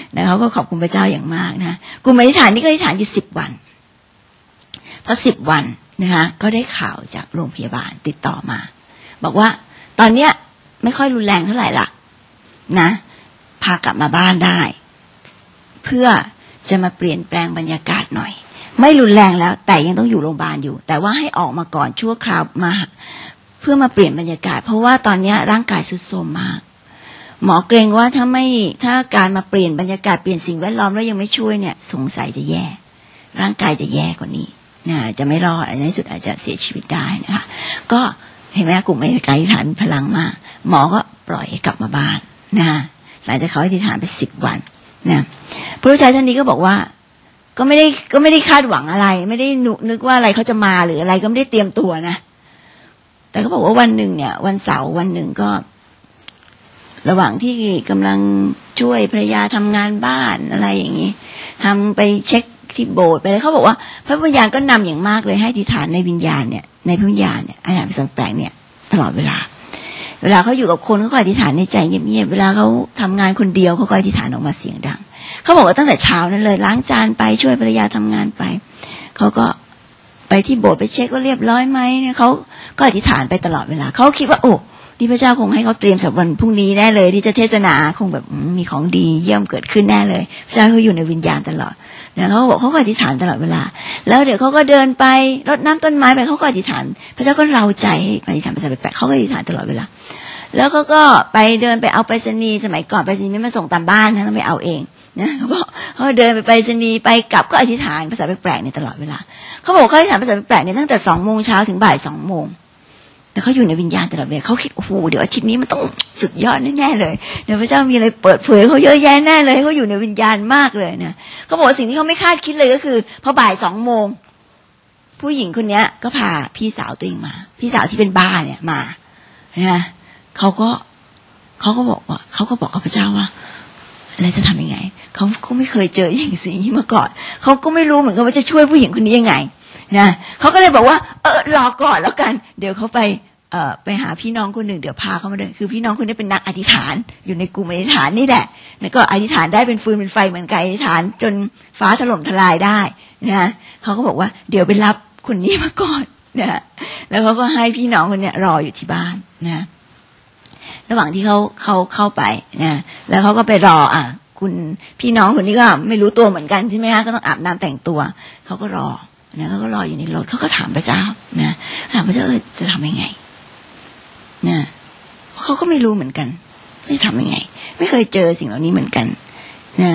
นะเขาก็ขอบคุณพระเจ้าอย่างมากนะกลุ่มอธิษฐานนี่ก็อธิษฐานอยู่10 วันพอ10 วันนะคะก็ได้ข่าวจากโรงพยาบาลติดต่อมาบอกว่าตอนเนี้ยไม่ค่อยรุนแรงเท่าไหร่ละนะพากลับมาบ้านได้เพื่อจะมาเปลี่ยนแปลงบรรยากาศหน่อยไม่รุนแรงแล้วแต่ยังต้องอยู่โรงพยาบาลอยู่แต่ว่าให้ออกมาก่อนชั่วคราวมาเพื่อมาเปลี่ยนบรรยากาศเพราะว่าตอนนี้ร่างกายทรุดโทรมมากหมอเกรงว่าถ้าการมาเปลี่ยนบรรยากาศเปลี่ยนสิ่งแวดล้อมแล้วยังไม่ช่วยเนี่ยสงสัยจะแย่ร่างกายจะแย่กว่านี้นะจะไม่รอดในที่สุดอาจจะเสียชีวิตได้นะคะก็เห็นไหมกลุ่มอธิษฐานมีพลังมากหมอก็ปล่อยให้กลับมาบ้านนะหลังจากเขาอธิษฐานไป10 วันนะผู้ชายท่านนี้ก็บอกว่าก็ไม่ได้คาดหวังอะไรไม่ได้นึกว่าอะไรเขาจะมาหรืออะไรก็ไม่ได้เตรียมตัวนะแต่เขาบอกว่าวันหนึ่งเนี่ยวันเสาร์วันหนึ่งก็ระหว่างที่กำลังช่วยภรรยาทำงานบ้านอะไรอย่างนี้ทำไปเช็คที่โบสถ์ไปแล้วเขาบอกว่าพระวิญญาณก็นำอย่างมากเลยให้อธิษฐานในวิญญาณเนี่ยในพระวิญญาณเนี่ยอธิษฐานเป็นสังแปลกเนี่ยตลอดเวลาเขาอยู่กับคนเขาก็อธิษฐานในใจเงียบๆเวลาเขาทำงานคนเดียวเขาก็อธิษฐานออกมาเสียงดังเขาบอกว่าตั้งแต่เช้านั้นเลยล้างจานไปช่วยภรรยาทำงานไปเขาก็ไปที่โบสถ์ไปเช็คว่าเรียบร้อยไหมเนี่ยเขาก็อธิษฐานไปตลอดเวลาเขาคิดว่าโอ้ที่พระเจ้าคงให้เขาเตรียมสำหรับวันพรุ่งนี้แน่เลยที่จะเทศนาคงแบบมีของดีเยี่ยมเกิดขึ้นแน่เลยพระเจ้าเขาอยู่ในวิญญาณตลอดนะเขาบอกเขาก็อธิษฐานตลอดเวลาแล้วเดี๋ยวเขาก็เดินไปรดน้ำต้นไม้ไปเขาก็อธิษฐานพระเจ้าก็เร้าใจให้อธิษฐานภาษาแปลกๆเขาก็อธิษฐานตลอดเวลาแล้วเขาก็ไปเดินไปเอาไปรษณีย์สมัยก่อนไปรษณีย์ไม่มาส่งตามบ้านนะต้องไปเอาเองนะเขาบอกเขาเดินไปรษณีย์ไปกลับก็อธิษฐานภาษาแปลกๆในตลอดเวลาเขาบอกเขาอธิษฐานภาษาแปลกๆเนี่ยตั้งแต่20:00 นถึงบ่าย 2:00 นแต่เขาอยู่ในวิญญาณตลอดเวลาเขาคิดโอ้โหเดี๋ยวอาทิตย์นี้มันต้องสุดยอดแน่ๆเลยเดี๋ยวพระเจ้ามีอะไรเปิดเผยเขาเยอะแยะแน่เลยเขาอยู่ในวิญญาณมากเลยนะเขาบอกสิ่งที่เขาไม่คาดคิดเลยก็คือพอบ่าย 2:00 นผู้หญิงคนนี้ก็พาพี่สาวตัวเองมาพี่สาวที่เป็นบ้าเนี่ยมานะเขาก็บอกกับพระเจ้าว่าแล้วจะทำยังไงเขาไม่เคยเจอสิ่งนี้มาก่อนเขาก็ไม่รู้เหมือนกันว่าจะช่วยผู้หญิงคนนี้ยังไงนะเขาก็เลยบอกว่ารอก่อนแล้วกันเดี๋ยวเขาไปหาพี่น้องคนหนึ่งเดี๋ยวพาเขามาด้วยคือพี่น้องคนนี้เป็นนักอธิษฐานอยู่ในกลุ่มอธิษฐานนี่แหละแล้วก็อธิษฐานได้เป็นฟืนเป็นไฟเหมือนกันอธิษฐานจนฟ้าถล่มทลายได้นะเขาก็บอกว่าเดี๋ยวไปรับคนนี้มาก่อนนะแล้วเขาก็ให้พี่น้องคนนี้รออยู่ที่บ้านนะระหว่างที่เขาเข้าไปนะแล้วเขาก็ไปรอคุณพี่น้องคนนี้ก็ไม่รู้ตัวเหมือนกันใช่ไหมคะก็ต้องอาบน้ำแต่งตัวเขาก็รอนะเขาก็รออยู่ในรถเขาก็ถามพระเจ้านะถามพระเจ้าจะทำยังไงนะเขาก็ไม่รู้เหมือนกันไม่ทำยังไงไม่เคยเจอสิ่งเหล่านี้เหมือนกันนะ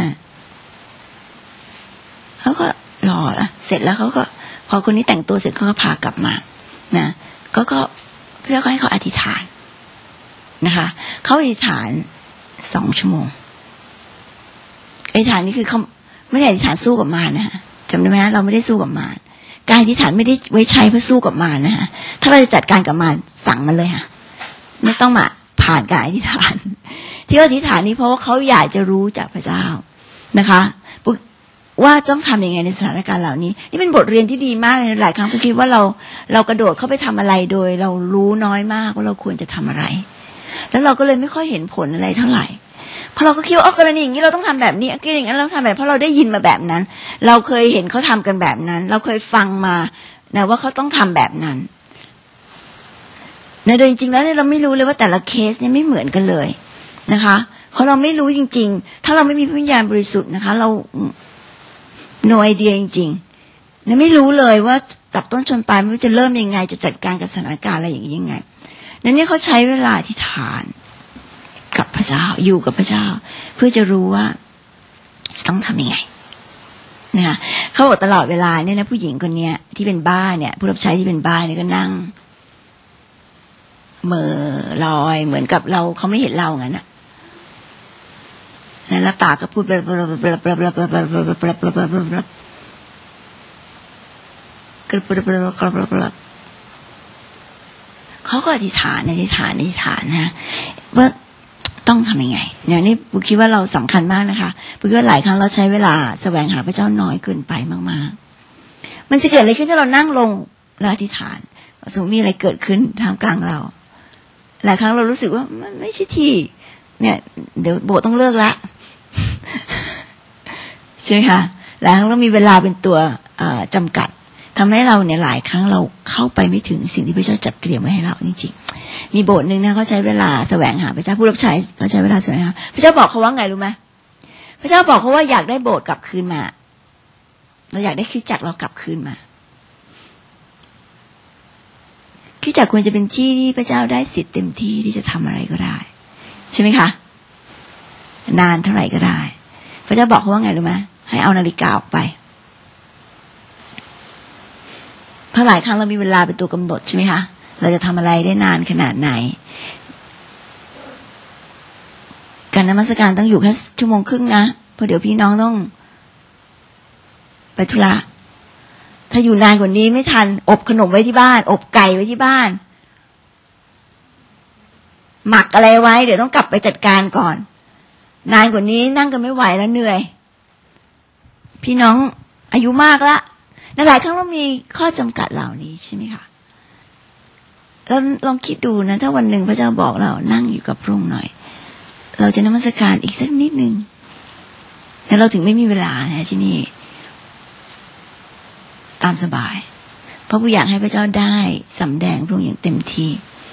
เขาก็รอละเสร็จแล้วเขาก็พอคนนี้แต่งตัวเสร็จเขาก็พากลับมานะก็เพื่อให้เขาอธิษฐานนะคะเขาอธิษฐาน2 ชั่วโมงอธิษฐานนี่คือเขาไม่ได้อธิษฐานสู้กับมารนะฮะจำได้ไหมเราไม่ได้สู้กับมารการอธิษฐานไม่ได้ไว้ใช้เพื่อสู้กับมารนะฮะถ้าเราจะจัดการกับมารสั่งมันเลยค่ะไม่ต้องมาผ่านการอธิษฐานที่อธิษฐานนี้เพราะว่าเขาอยากจะรู้จากพระเจ้านะคะว่าต้องทำยังไงในสถานการณ์เหล่านี้นี่เป็นบทเรียนที่ดีมากเลยหลายครั้งผมคิดว่าเรากระโดดเข้าไปทำอะไรโดยเรารู้น้อยมากว่าเราควรจะทำอะไรแล้วเราก็เลยไม่ค่อยเห็นผลอะไรเท่าไหร่เพราะเราก็คิดว่ากรณีอย่างนี้เราต้องทำแบบนี้กรณีอย่างนั้นเราทำแบบเพราะเราได้ยินมาแบบนั้นเราเคยเห็นเขาทำกันแบบนั้นเราเคยฟังมานะว่าเขาต้องทำแบบนั้นนะโดยจริงๆแล้วเนี่ยเราไม่รู้เลยว่าแต่ละเคสเนี่ยไม่เหมือนกันเลยนะคะเพราะเราไม่รู้จริงๆถ้าเราไม่มีวิญญาณบริสุทธิ์นะคะเราno idea จริงๆนะไม่รู้เลยว่าจับต้นชนปลายไม่รู้จะเริ่มยังไงจะจัดการกับสถานการณ์อะไรอย่างนี้ยังไงนั้นเนี่ยเขาใช้เวลาอธิษฐานกับพระเจ้าอยู่กับพระเจ้าเพื่อจะรู้ว่าจะต้องทำยังไงนะเขาบอกตลอดเวลาเนี่ยนะผู้หญิงคนนี้ที่เป็นบ้าเนี่ยผู้รับใช้ที่เป็นบ้าเนี่ยก็นั่งเหม่อลอยเหมือนกับเขาไม่เห็นเรางั้นน่ะแล้วปากก็พูดเขาก็อธิษฐานนะว่าต้องทำยังไงเนี่ยนี่ผมคิดว่าเราสำคัญมากนะคะผมคิดว่าหลายครั้งเราใช้เวลาแสวงหาพระเจ้าน้อยเกินไปมากๆมันจะเกิดอะไรขึ้นถ้าเรานั่งลงแล้วอธิษฐานสมมติมีอะไรเกิดขึ้นท่ามกลางเราหลายครั้งเรารู้สึกว่ามันไม่ใช่ที่เนี่ยเดี๋ยวโบสถ์ต้องเลิกละใช่ไหมคะหลายครั้งเรามีเวลาเป็นตัวจำกัดทำให้เราเนี่ยหลายครั้งเราเข้าไปไม่ถึงสิ่งที่พระเจ้าจัดเตรียมไว้ให้เราจริงๆมีโบสถ์นึงนะเขาใช้เวลาแสวงหาพระเจ้าผู้รับใช้เขาใช้เวลาแสวงหาพระเจ้าบอกเขาว่าไงรู้ไหมพระเจ้าบอกเขาว่าอยากได้โบสถ์กลับคืนมาเราอยากได้คริสตจักรเรากลับคืนมาคริสตจักรควรจะเป็นที่ที่พระเจ้าได้สิทธิ์เต็มที่ที่จะทำอะไรก็ได้ใช่ไหมคะนานเท่าไหร่ก็ได้พระเจ้าบอกเขาว่าไงรู้ไหมให้เอานาฬิกาออกไปเพราะหลายครั้งเรามีเวลาเป็นตัวกำหนดใช่ไหมคะเราจะทำอะไรได้นานขนาดไหนการนมัสการต้องอยู่แค่ชั่วโมงครึ่งนะเพราะเดี๋ยวพี่น้องต้องไปธุระถ้าอยู่นานกว่านี้ไม่ทันอบขนมไว้ที่บ้านอบไก่ไว้ที่บ้านหมักอะไรไว้เดี๋ยวต้องกลับไปจัดการก่อนนานกว่านี้นั่งกันไม่ไหวแล้วเหนื่อยพี่น้องอายุมากละหลายครั้งเรามีข้อจำกัดเหล่านี้ใช่ไหมคะแล้วลองคิดดูนะถ้าวันหนึ่งพระเจ้าบอกเรานั่งอยู่กับพระองค์หน่อยเราจะนมัสการอีกสักนิดนึงแล้วเราถึงไม่มีเวลานะที่นี่ตามสบายเพราะผู้อยากให้พระเจ้าได้สำแดงพระองค์อย่างเต็มที่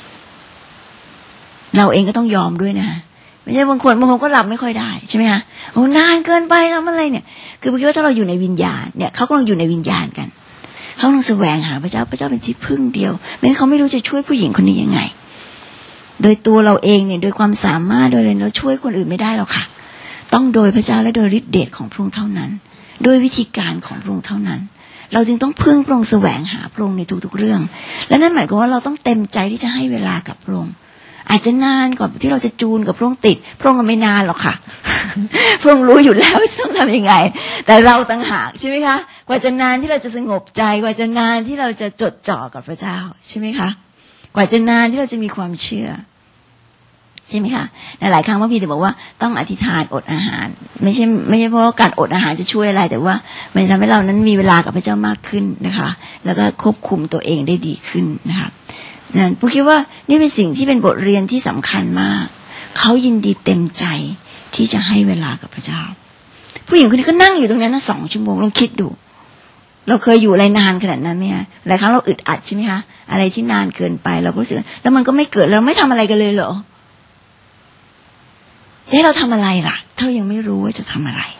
เราเองก็ต้องยอมด้วยนะไม่ใช่บางคนก็หลับไม่ค่อยได้ใช่ไหมคะโอ้นานเกินไปทำอะไรเนี่ยคือคิดว่าถ้าเราอยู่ในวิญญาณเนี่ยเขากำลังอยู่ในวิญญาณกันเขากำลังแสวงหาพระเจ้าเป็นที่พึ่งเดียวไม่งั้นเขาไม่รู้จะช่วยผู้หญิงคนนี้ยังไงโดยตัวเราเองเนี่ยโดยความสามารถโดยอะไรเราช่วยคนอื่นไม่ได้หรอกค่ะต้องโดยพระเจ้าและโดยฤทธิเดชของพระองค์เท่านั้นโดยวิธีการของพระองค์เท่านั้นเราจึงต้องพึ่งพระองค์แสวงหาพระองค์ในทุกๆเรื่องและนั่นหมายความว่าเราต้องเต็มใจที่จะให้เวลากับพระองค์อาจจะนานกว่าที่เราจะจูนกับพระองค์ติดพระองค์ก็ไม่นานหรอกค่ะพระองค์รู้อยู่แล้วต้องทำยังไงแต่เราต่างหากใช่ไหมคะกว่าจะนานที่เราจะสงบใจกว่าจะนานที่เราจะจดจ่อกับพระเจ้าใช่ไหมคะกว่าจะนานที่เราจะมีความเชื่อใช่ไหมคะหลายครั้งพระพีจะบอกว่าต้องอธิษฐานอดอาหารไม่ใช่เพราะการอดอาหารจะช่วยอะไรแต่ว่ามันทำให้เรานั้นมีเวลากับพระเจ้ามากขึ้นนะคะแล้วก็ควบคุมตัวเองได้ดีขึ้นนะคะนั่นผมคิดว่านี่เป็นสิ่งที่เป็นบทเรียนที่สำคัญมากเขายินดีเต็มใจที่จะให้เวลากับพระเจ้าผู้หญิงคนนี้ก็นั่งอยู่ตรงนั้นนะ2 ชั่วโมงลองคิดดูเราเคยอยู่อะไรนานขนาดนั้นไหมคะหลายครั้งเราอึดอัดใช่ไหมคะอะไรที่นานเกินไปเราก็รู้สึกแล้วมันก็ไม่เกิดเราไม่ทำอะไรกันเลยเหรอจะให้เราทำอะไรล่ะถ้าเรายังไม่รู้ว่าจะทำอะไร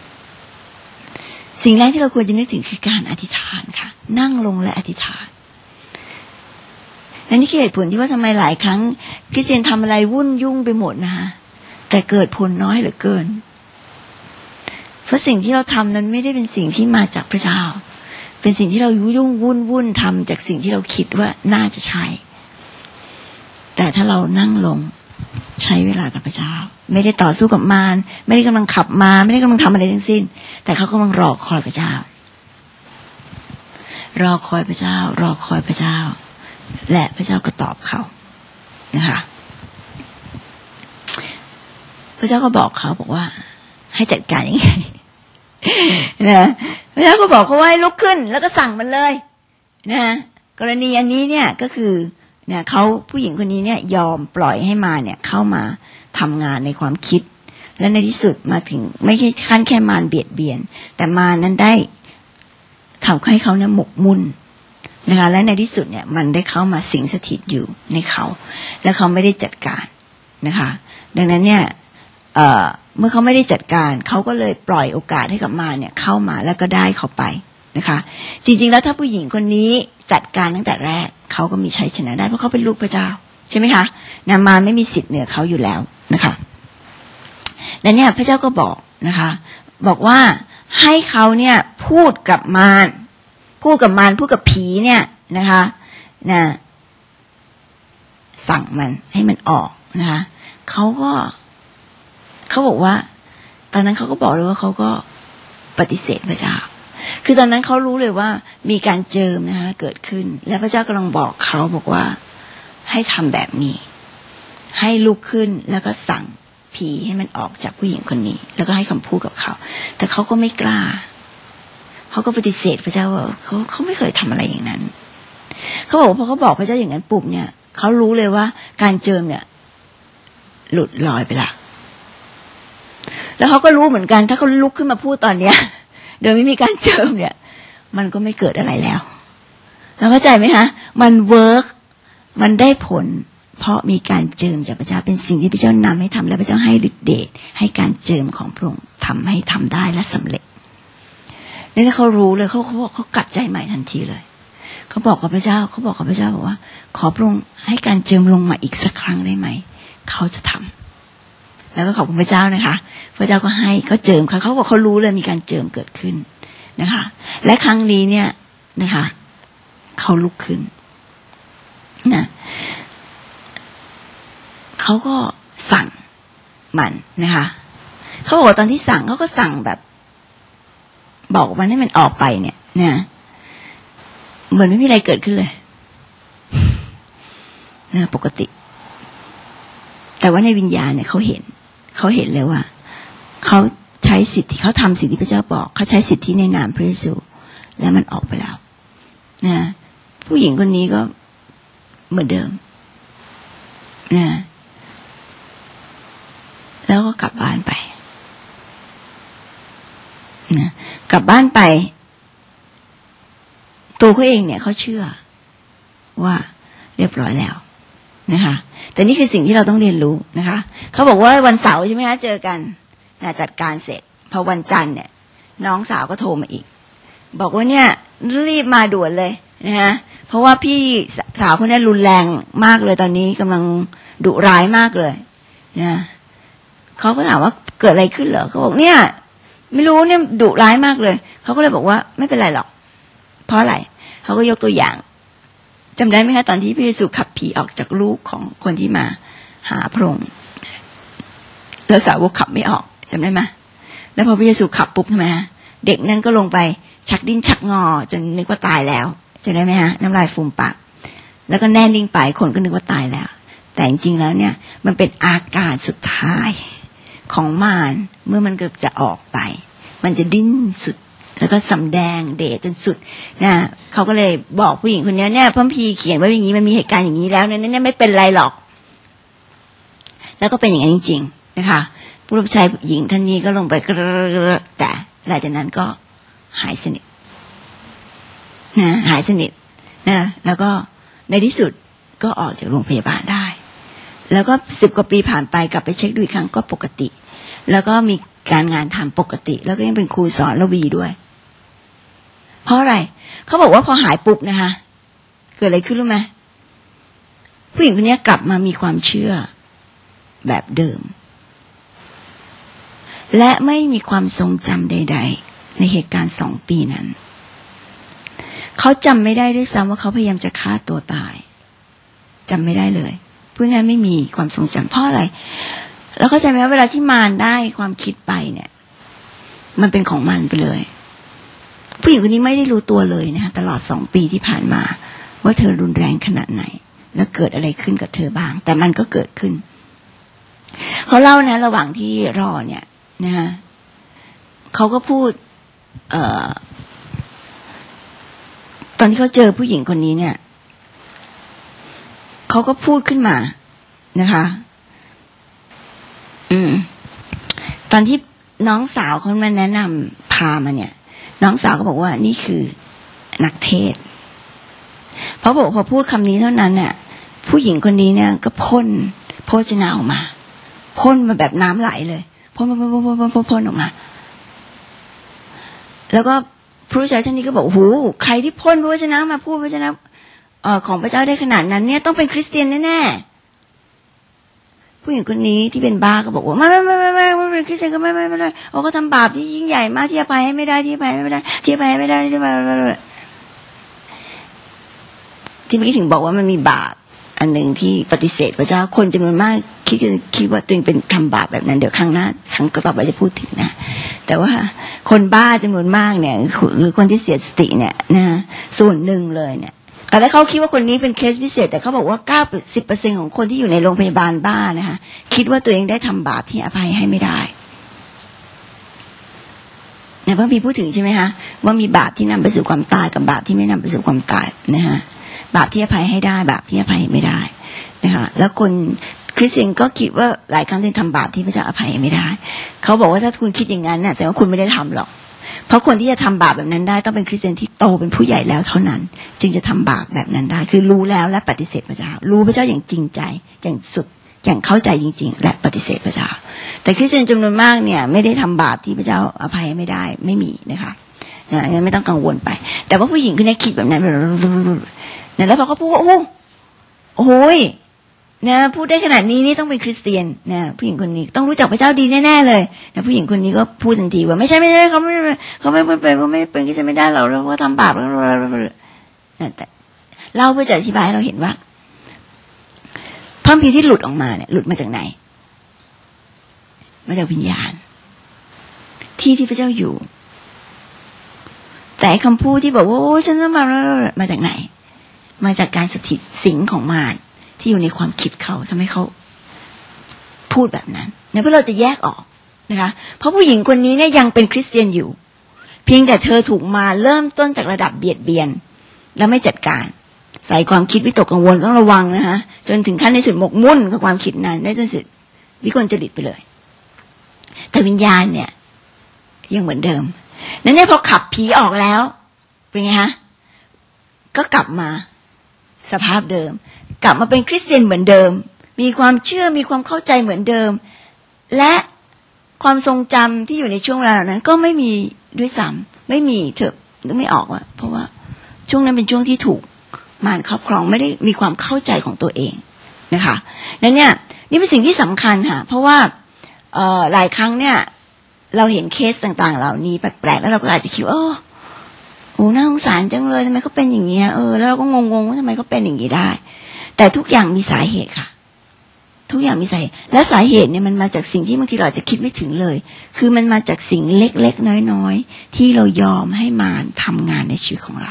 สิ่งแรกที่เราควรจะนึกถึงคือการอธิษฐานค่ะนั่งลงและอธิษฐานและนี่คือเหตุผลที่ว่าทำไมหลายครั้งคริสเตียนทำอะไรวุ่นยุ่งไปหมดนะคะแต่เกิดผลน้อยเหลือเกินเพราะสิ่งที่เราทำนั้นไม่ได้เป็นสิ่งที่มาจากพระเจ้าเป็นสิ่งที่เรายุ่งวุ่นทำจากสิ่งที่เราคิดว่าน่าจะใช่แต่ถ้าเรานั่งลงใช้เวลากับพระเจ้าไม่ได้ต่อสู้กับมารไม่ได้กำลังขับมาไม่ได้กำลังทำอะไรทั้งสิ้นแต่เขากำลังรอคอยพระเจ้ารอคอยพระเจ้ารอคอยพระเจ้าและพระเจ้าก็ตอบเขานะคะพระเจ้าก็บอกเขาบอกว่าให้จัดการยังไงนะพระเจ้าก็บอกเขาว่าให้ลุกขึ้นแล้วก็สั่งมันเลยนะกรณีอันนี้เนี่ยก็คือเนี่ยเขาผู้หญิงคนนี้เนี่ยยอมปล่อยให้มารเนี่ยเข้ามาทำงานในความคิดและในที่สุดมาถึงไม่ใช่ขั้นแค่มารเบียดเบียนแต่มารนั้นได้ทำให้เขาเนี่ยหมกมุ่นนะคะและในที่สุดเนี่ยมันได้เข้ามาสิงสถิตอยู่ในเขาและเขาไม่ได้จัดการนะคะดังนั้นเนี่ยเมื่อเขาไม่ได้จัดการเขาก็เลยปล่อยโอกาสให้กับมารเนี่ยเข้ามาแล้วก็ได้เขาไปนะคะจริงๆแล้วถ้าผู้หญิงคนนี้จัดการตั้งแต่แรกเขาก็มีชัยชนะได้เพราะเขาเป็นลูกพระเจ้าใช่ไหมคะมารไม่มีสิทธิ์เหนือเขาอยู่แล้วนะคะดังนั้นเนี่ยพระเจ้าก็บอกนะคะบอกว่าให้เขาเนี่ยพูดกับมารพูดกับผีเนี่ยนะคะสั่งมันให้มันออกนะคะเขาบอกว่าตอนนั้นเขาก็บอกเลยว่าเขาก็ปฏิเสธพระเจ้าคือตอนนั้นเขารู้เลยว่ามีการเจิมนะคะเกิดขึ้นและพระเจ้ากำลังบอกเขาบอกว่าให้ทำแบบนี้ให้ลุกขึ้นแล้วก็สั่งผีให้มันออกจากผู้หญิงคนนี้แล้วก็ให้คำพูดกับเขาแต่เขาก็ไม่กล้าเขาก็ปฏิเสธพระเจ้าว่าเขาไม่เคยทำอะไรอย่างนั้นเขาบอกว่าพอเขาบอกพระเจ้าอย่างนั้นปุ๊บเนี่ยเขารู้เลยว่าการเจิมเนี่ยหลุดลอยไปละแล้วเขาก็รู้เหมือนกันถ้าเขาลุกขึ้นมาพูดตอนเนี้ยโดยไม่มีการเจิมเนี่ยมันก็ไม่เกิดอะไรแล้วเราเข้าใจไหมคะมันเวิร์กมันได้ผลเพราะมีการเจิมจากพระเจ้าเป็นสิ่งที่พระเจ้านำให้ทำและพระเจ้าให้ฤทธิ์เดชให้การเจิมของพระองค์ทำให้ทำได้และสำเร็จนี่เขารู้เลยเขาบอกเขากลับใจใหม่ทันทีเลยเขาบอกกับพระเจ้าบอกว่าขอพระองค์ให้การเจิมลงมาอีกสักครั้งได้ไหมเขาจะทำแล้วก็ขอบคุณพระเจ้านะคะพระเจ้าก็ให้ก็เจิมเขาบอกเขารู้เลยมีการเจิมเกิดขึ้นนะคะและครั้งนี้เนี่ยนะคะเขาลุกขึ้นนะเขาก็สั่งมันนะคะเขาบอกว่าตอนที่สั่งเขาก็สั่งแบบบอกมันให้มันออกไปเนี่ยนะเหมือนไม่มีอะไรเกิดขึ้นเลยนะปกติแต่ว่าในวิญญาณเนี่ยเขาเห็นเลยว่าเขาใช้สิทธิเขาทำสิ่งที่พระเจ้าบอกเขาใช้สิทธิในนามพระเยซูแล้วมันออกไปแล้วนะผู้หญิงคนนี้ก็เหมือนเดิมนะแล้วก็กลับบ้านไปนะกลับบ้านไปตัวเขาเองเนี่ยเขาเชื่อว่าเรียบร้อยแล้วนะคะแต่นี่คือสิ่งที่เราต้องเรียนรู้นะคะเขาบอกว่าวันเสาร์ใช่ไหมคะเจอกันจัดการเสร็จพอวันจันทร์เนี่ยน้องสาวก็โทรมาอีกบอกว่าเนี่ยรีบมาด่วนเลยนะคะเพราะว่าพี่สาวคนนี้รุนแรงมากเลยตอนนี้กำลังดุร้ายมากเลยนะเขาก็ถามว่าเกิดอะไรขึ้นเหรอเขาบอกเนี่ยไม่รู้เนี่ยดุร้ายมากเลยเขาก็เลยบอกว่าไม่เป็นไรหรอกเพราะอะไรเขาก็ยกตัวอย่างจำได้ไหมคะตอนที่พระเยซูขับผีออกจากลูกของคนที่มาหาพระองค์แล้วสาวกขับไม่ออกจำได้ไหมแล้วพอพระเยซูขับปุ๊บทำไมฮะเด็กนั้นก็ลงไปชักดิ้นชักงอจนนึกว่าตายแล้วจำได้ไหมฮะน้ำลายฟูมปากแล้วก็แน่นิ่งไปคนก็นึกว่าตายแล้วแต่จริงๆแล้วเนี่ยมันเป็นอาการสุดท้ายของมารเมื่อมันเกิดจะออกไปมันจะดิ้นสุดแล้วก็สำแดงเดชจนสุดนะเขาก็เลยบอกผู้หญิงคนนี้เนี่ยพระคัมภีร์เขียนไว้อย่างนี้มันมีเหตุการณ์อย่างนี้แล้วเนี่ยไม่เป็นไรหรอกแล้วก็เป็นอย่างนั้นจริงๆนะคะผู้รับใช้หญิงท่านนี้ก็ลงไปแต่หลังจากนั้นก็หายสนิทนะหายสนิทนะแล้วก็ในที่สุดก็ออกจากโรงพยาบาลได้แล้วก็10 กว่าปีผ่านไปกลับไปเช็คดูอีกครั้งก็ปกติแล้วก็มีการงานทำปกติแล้วก็ยังเป็นครูสอนระวีด้วยเพราะอะไรเขาบอกว่าพอหายปุ๊บนะคะเกิดอะไรขึ้นรู้ไหมผู้หญิงคนนี้กลับมามีความเชื่อแบบเดิมและไม่มีความทรงจำใดๆในเหตุการณ์2 ปีนั้นเขาจำไม่ได้ด้วยซ้ำว่าเขาพยายามจะฆ่าตัวตายจำไม่ได้เลยเพื่อให้ไม่มีความทรงจำเพราะอะไรแล้วเข้าใจไหมว่าเวลาที่มารได้ความคิดไปเนี่ยมันเป็นของมันไปเลยผู้หญิงคนนี้ไม่ได้รู้ตัวเลยนะคะตลอด2 ปีที่ผ่านมาว่าเธอรุนแรงขนาดไหนและเกิดอะไรขึ้นกับเธอบ้างแต่มันก็เกิดขึ้นเขาเล่านะระหว่างที่รอเนี่ยนะคะเขาก็พูดตอนที่เขาเจอผู้หญิงคนนี้เนี่ยเขาก็พูดขึ้นมานะคะตอนที่น้องสาวเขามาแนะนำพามาเนี่ยน้องสาวก็บอกว่านี่คือนักเทศน์เพราะบอกพอพูดคำนี้เท่านั้นเนี่ยผู้หญิงคนนี้เนี่ยก็พ่นโภชนะออกมาพ่นมาแบบน้ำไหลเลยพ่นออกมาแล้วก็ผู้ชายท่านนี้ก็บอกโอ้โหใครที่พ่นโภชนะมาพูดโภชนะของพระเจ้าได้ขนาดนั้นเนี่ยต้องเป็นคริสเตียนแน่ๆผู้หญิงคนนี้ที่เป็นบ้าก็บอกว่าไม่เป็นคริสเตียนก็ไม่เขาทำบาปที่ยิ่งใหญ่มากที่อภัยให้ไม่ได้ที่อภัยไม่ได้ที่เมื่อกี้ถึงบอกว่ามันมีบาปอันหนึ่งที่ปฏิเสธพระเจ้าคนจำนวนมากคิดว่าตัวเองเป็นทำบาปแบบนั้นเดี๋ยวครั้งต่อไปจะพูดถึงนะแต่ว่าคนบ้าจำนวนมากเนี่ยหรือคนที่เสียสติเนี่ยนะส่วนหนึ่งเลยเนี่ยแต่ถ้าเขาคิดว่าคนนี้เป็นเคสพิเศษแต่เขาบอกว่า 90% ของคนที่อยู่ในโรงพยาบาลบ้านะคะคิดว่าตัวเองได้ทำบาปที่อภัยให้ไม่ได้เนี่ยพระพีพูดถึงใช่ไหมคะว่ามีบาปที่นำไปสู่ความตายกับบาปที่ไม่นำไปสู่ความตายนะคะบาปที่อภัยให้ได้บาปที่อภัยไม่ได้นะคะแล้วคนคริสเตียนก็คิดว่าหลายครั้งที่ทำบาปที่พระเจ้าอภัยไม่ได้เขาบอกว่าถ้าคุณคิดอย่างนั้นน่ะแสดงว่าคุณไม่ได้ทำหรอกเพราะคนที่จะทำบาปแบบนั้นได้ต้องเป็นคริสเตียนที่โตเป็นผู้ใหญ่แล้วเท่านั้นจึงจะทำบาปแบบนั้นได้คือรู้แล้วและปฏิเสธพระเจ้ารู้พระเจ้าอย่างจริงใจอย่างสุดอย่างเข้าใจจริงๆและปฏิเสธพระเจ้าแต่คริสเตียนจำนวนมากเนี่ยไม่ได้ทำบาปที่พระเจ้าอภัยไม่ได้ไม่มีนะคะงั้นไม่ต้องกังวลไปแต่ว่าผู้หญิงคนนี้คิดแบบนั้นแล้วพอเขาพูดว่าโอ้ยนะพูดได้ขนาดนี้นี่ต้องเป็นคริสเตียนนะผู้หญิงคนนี้ต้องรู้จักพระเจ้าดีแน่ๆเลยนะผู้หญิงคนนี้ก็พูดทันทีว่าไม่ใช่เขาไม่เป็นคริสเตียนไม่ได้เราก็ทำบาปแล้วแต่เล่าเพื่อจะอธิบายให้เราเห็นว่าพระคัมภีร์ที่หลุดออกมาเนี่ยหลุดมาจากไหนมาจากวิญญาณที่พระเจ้าอยู่แต่คำพูดที่บอกว่าโอ้ฉันจะมาจากไหนมาจากการสถิตสิงของมารที่อยู่ในความคิดเขาทำให้เขาพูดแบบนั้นเนี่ยเพื่อเราจะแยกออกนะคะเพราะผู้หญิงคนนี้เนี่ยยังเป็นคริสเตียนอยู่เพียงแต่เธอถูกมาเริ่มต้นจากระดับเบียดเบียนแล้วไม่จัดการใส่ความคิดวิตกกังวลต้องระวังนะคะจนถึงขั้นในสุดหมกมุ่นกับความคิดนั้นได้จนสุดวิกลจริตไปเลยแต่วิญญาณเนี่ยยังเหมือนเดิมนั่นเนี่ยพอขับผีออกแล้วเป็นไงฮะก็กลับมาสภาพเดิมกลับมาเป็นคริสเตียนเหมือนเดิมมีความเชื่อมีความเข้าใจเหมือนเดิมและความทรงจำที่อยู่ในช่วงเวลานั้นก็ไม่มีด้วยซ้ำไม่มีเถอะนึกไม่ออกว่าเพราะว่าช่วงนั้นเป็นช่วงที่ถูกมารครอบครองไม่ได้มีความเข้าใจของตัวเองนะคะนั้นเนี่ยนี่เป็นสิ่งที่สำคัญค่ะเพราะว่าหลายครั้งเนี่ยเราเห็นเคสต่างๆเหล่านี้แปลกๆแล้วเราก็อาจจะคิดว่าโอ้น่าสงสารจังเลยทำไมเขาเป็นอย่างเงี้ยแล้วเราก็งงๆว่าทำไมเขาเป็นอย่างนี้ได้แต่ทุกอย่างมีสาเหตุค่ะทุกอย่างมีสาเหตุและสาเหตุเนี่ยมันมาจากสิ่งที่บางทีเราอาจจะคิดไม่ถึงเลยคือมันมาจากสิ่งเล็กๆน้อยๆที่เรายอมให้มารทำงานในชีวิตของเรา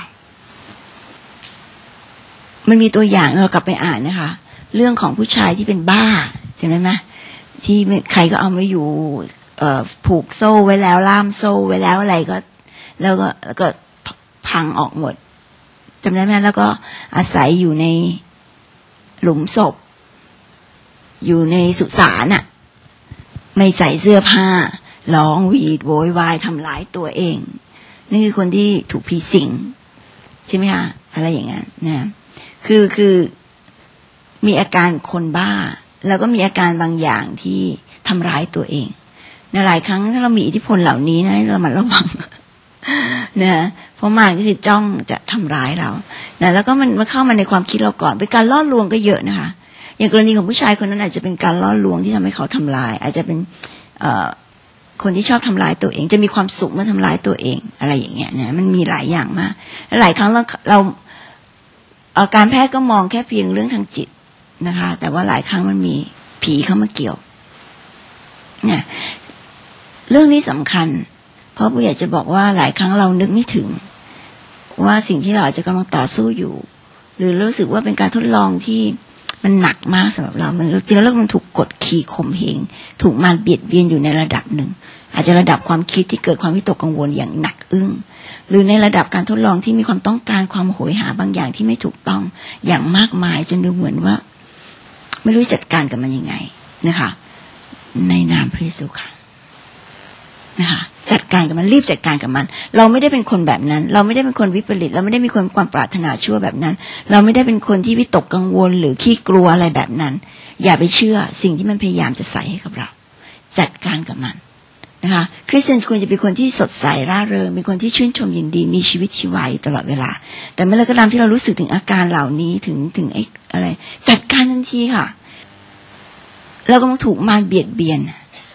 มันมีตัวอย่างเรากลับไปอ่านนะคะเรื่องของผู้ชายที่เป็นบ้าจำได้ไหมที่ใครก็เอามาอยู่ผูกโซ่ไว้แล้วล่ามโซ่ไว้แล้วอะไรก็แล้วก็พังออกหมดจำได้ไหมแล้วก็อาศัยอยู่ในหลุมศพอยู่ในสุสานอ่ะไม่ใส่เสื้อผ้าร้องหวีดโวยวายทำร้ายตัวเองนี่คือคนที่ถูกผีสิงใช่ไหมคะอะไรอย่างนั้นนะคือมีอาการคนบ้าแล้วก็มีอาการบางอย่างที่ทำร้ายตัวเองในหลายครั้งถ้าเรามีอิทธิพลเหล่านี้นะเรามันระวังนะเพราะมันก็คือจ้องจะทำร้ายเรานะแล้วก็มันเข้ามาในความคิดเราก่อนเป็นการล่อลวงก็เยอะนะคะอย่างกรณีของผู้ชายคนนั้นอาจจะเป็นการล่อลวงที่ทำให้เขาทำลายอาจจะเป็นคนที่ชอบทำลายตัวเองจะมีความสุขเมื่อทำลายตัวเองอะไรอย่างเงี้ยนะมันมีหลายอย่างมากและหลายครั้งเราการแพทย์ก็มองแค่เพียงเรื่องทางจิตนะคะแต่ว่าหลายครั้งมันมีผีเข้ามาเกี่ยวเนี่ยเรื่องนี้สำคัญเพราะผู้ใหญ่จะบอกว่าหลายครั้งเรานึกไม่ถึงว่าสิ่งที่เราอาจจะกำลังต่อสู้อยู่หรือรู้สึกว่าเป็นการทดลองที่มันหนักมากสำหรับเรามันจริงๆแล้วมันถูกกดขี่ข่มเหงถูกมารเบียดเบียนอยู่ในระดับหนึ่งอาจจะระดับความคิดที่เกิดความวิตกกังวลอย่างหนักอึ้งหรือในระดับการทดลองที่มีความต้องการความโหยหาบางอย่างที่ไม่ถูกต้องอย่างมากมายจนดูเหมือนว่าไม่รู้จัดการกับมันยังไงนะคะในนามพระเยซูค่ะนะคะจัดการกับมันรีบจัดการกับมันเราไม่ได้เป็นคนแบบนั้นเราไม่ได้เป็นคนวิปริตเราไม่ได้มีความปรารถนาชั่วแบบนั้นเราไม่ได้เป็นคนที่วิตกกังวลหรือขี้กลัวอะไรแบบนั้นอย่าไปเชื่อสิ่งที่มันพยายามจะใส่ให้กับเราจัดการกับมันนะคะคริสเตียนควรจะเป็นคนที่สดใสร่าเริงเป็นคนที่ชื่นชมยินดีมีชีวิตชีวาอยู่ตลอดเวลาแต่เมื่อไรก็ตามที่เรารู้สึกถึงอาการเหล่านี้ถึงไอ้อะไรจัดการทันทีค่ะเรากำลังถูกมารเบียดเบียน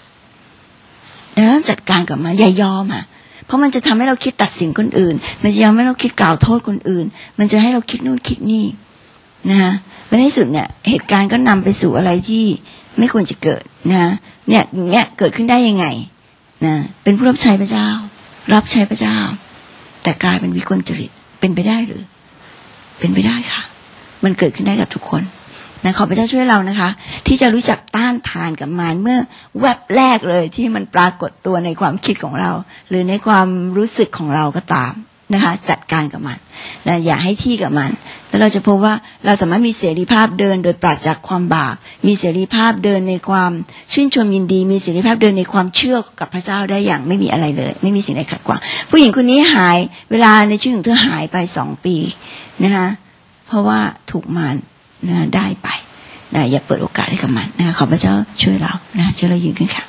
แล้วจัดการกับมันอย่ายอมเพราะมันจะทำให้เราคิดตัดสินคนอื่นมันจะทำให้เราคิดกล่าวโทษคนอื่นมันจะให้เราคิดนู่นคิดนี่นะคะในที่สุดเนี่ยเหตุการณ์ก็นำไปสู่อะไรที่ไม่ควรจะเกิดนะเนี่ยเกิดขึ้นได้ยังไงนะเป็นผู้รับใช้พระเจ้ารับใช้พระเจ้าแต่กลายเป็นวิกลจริตเป็นไปได้หรือเป็นไปได้ค่ะมันเกิดขึ้นได้กับทุกคนนะขอพระเจ้าช่วยเรานะคะที่จะรู้จักต้านทานกับมันเมื่อแวบแรกเลยที่มันปรากฏตัวในความคิดของเราหรือในความรู้สึกของเราก็ตามนะคะจัดการกับมันนะอย่าให้ที่กับมันแล้วเราจะพบว่าเราสามารถมีเสรีภาพเดินโดยปราศจากความบาปมีเสรีภาพเดินในความชื่นชมยินดีมีเสรีภาพเดินในความเชื่อกับพระเจ้าได้อย่างไม่มีอะไรเลยไม่มีสิ่งใดขัดขวางผู้หญิงคนนี้หายเวลาในชีวิตของเธอหายไป2 ปีนะคะเพราะว่าถูกมารนะได้ไปนะอย่าเปิดโอกาสให้กับมันนะขอพระเจ้าช่วยเรานะเชิญเรายืนขึ้นค่ะ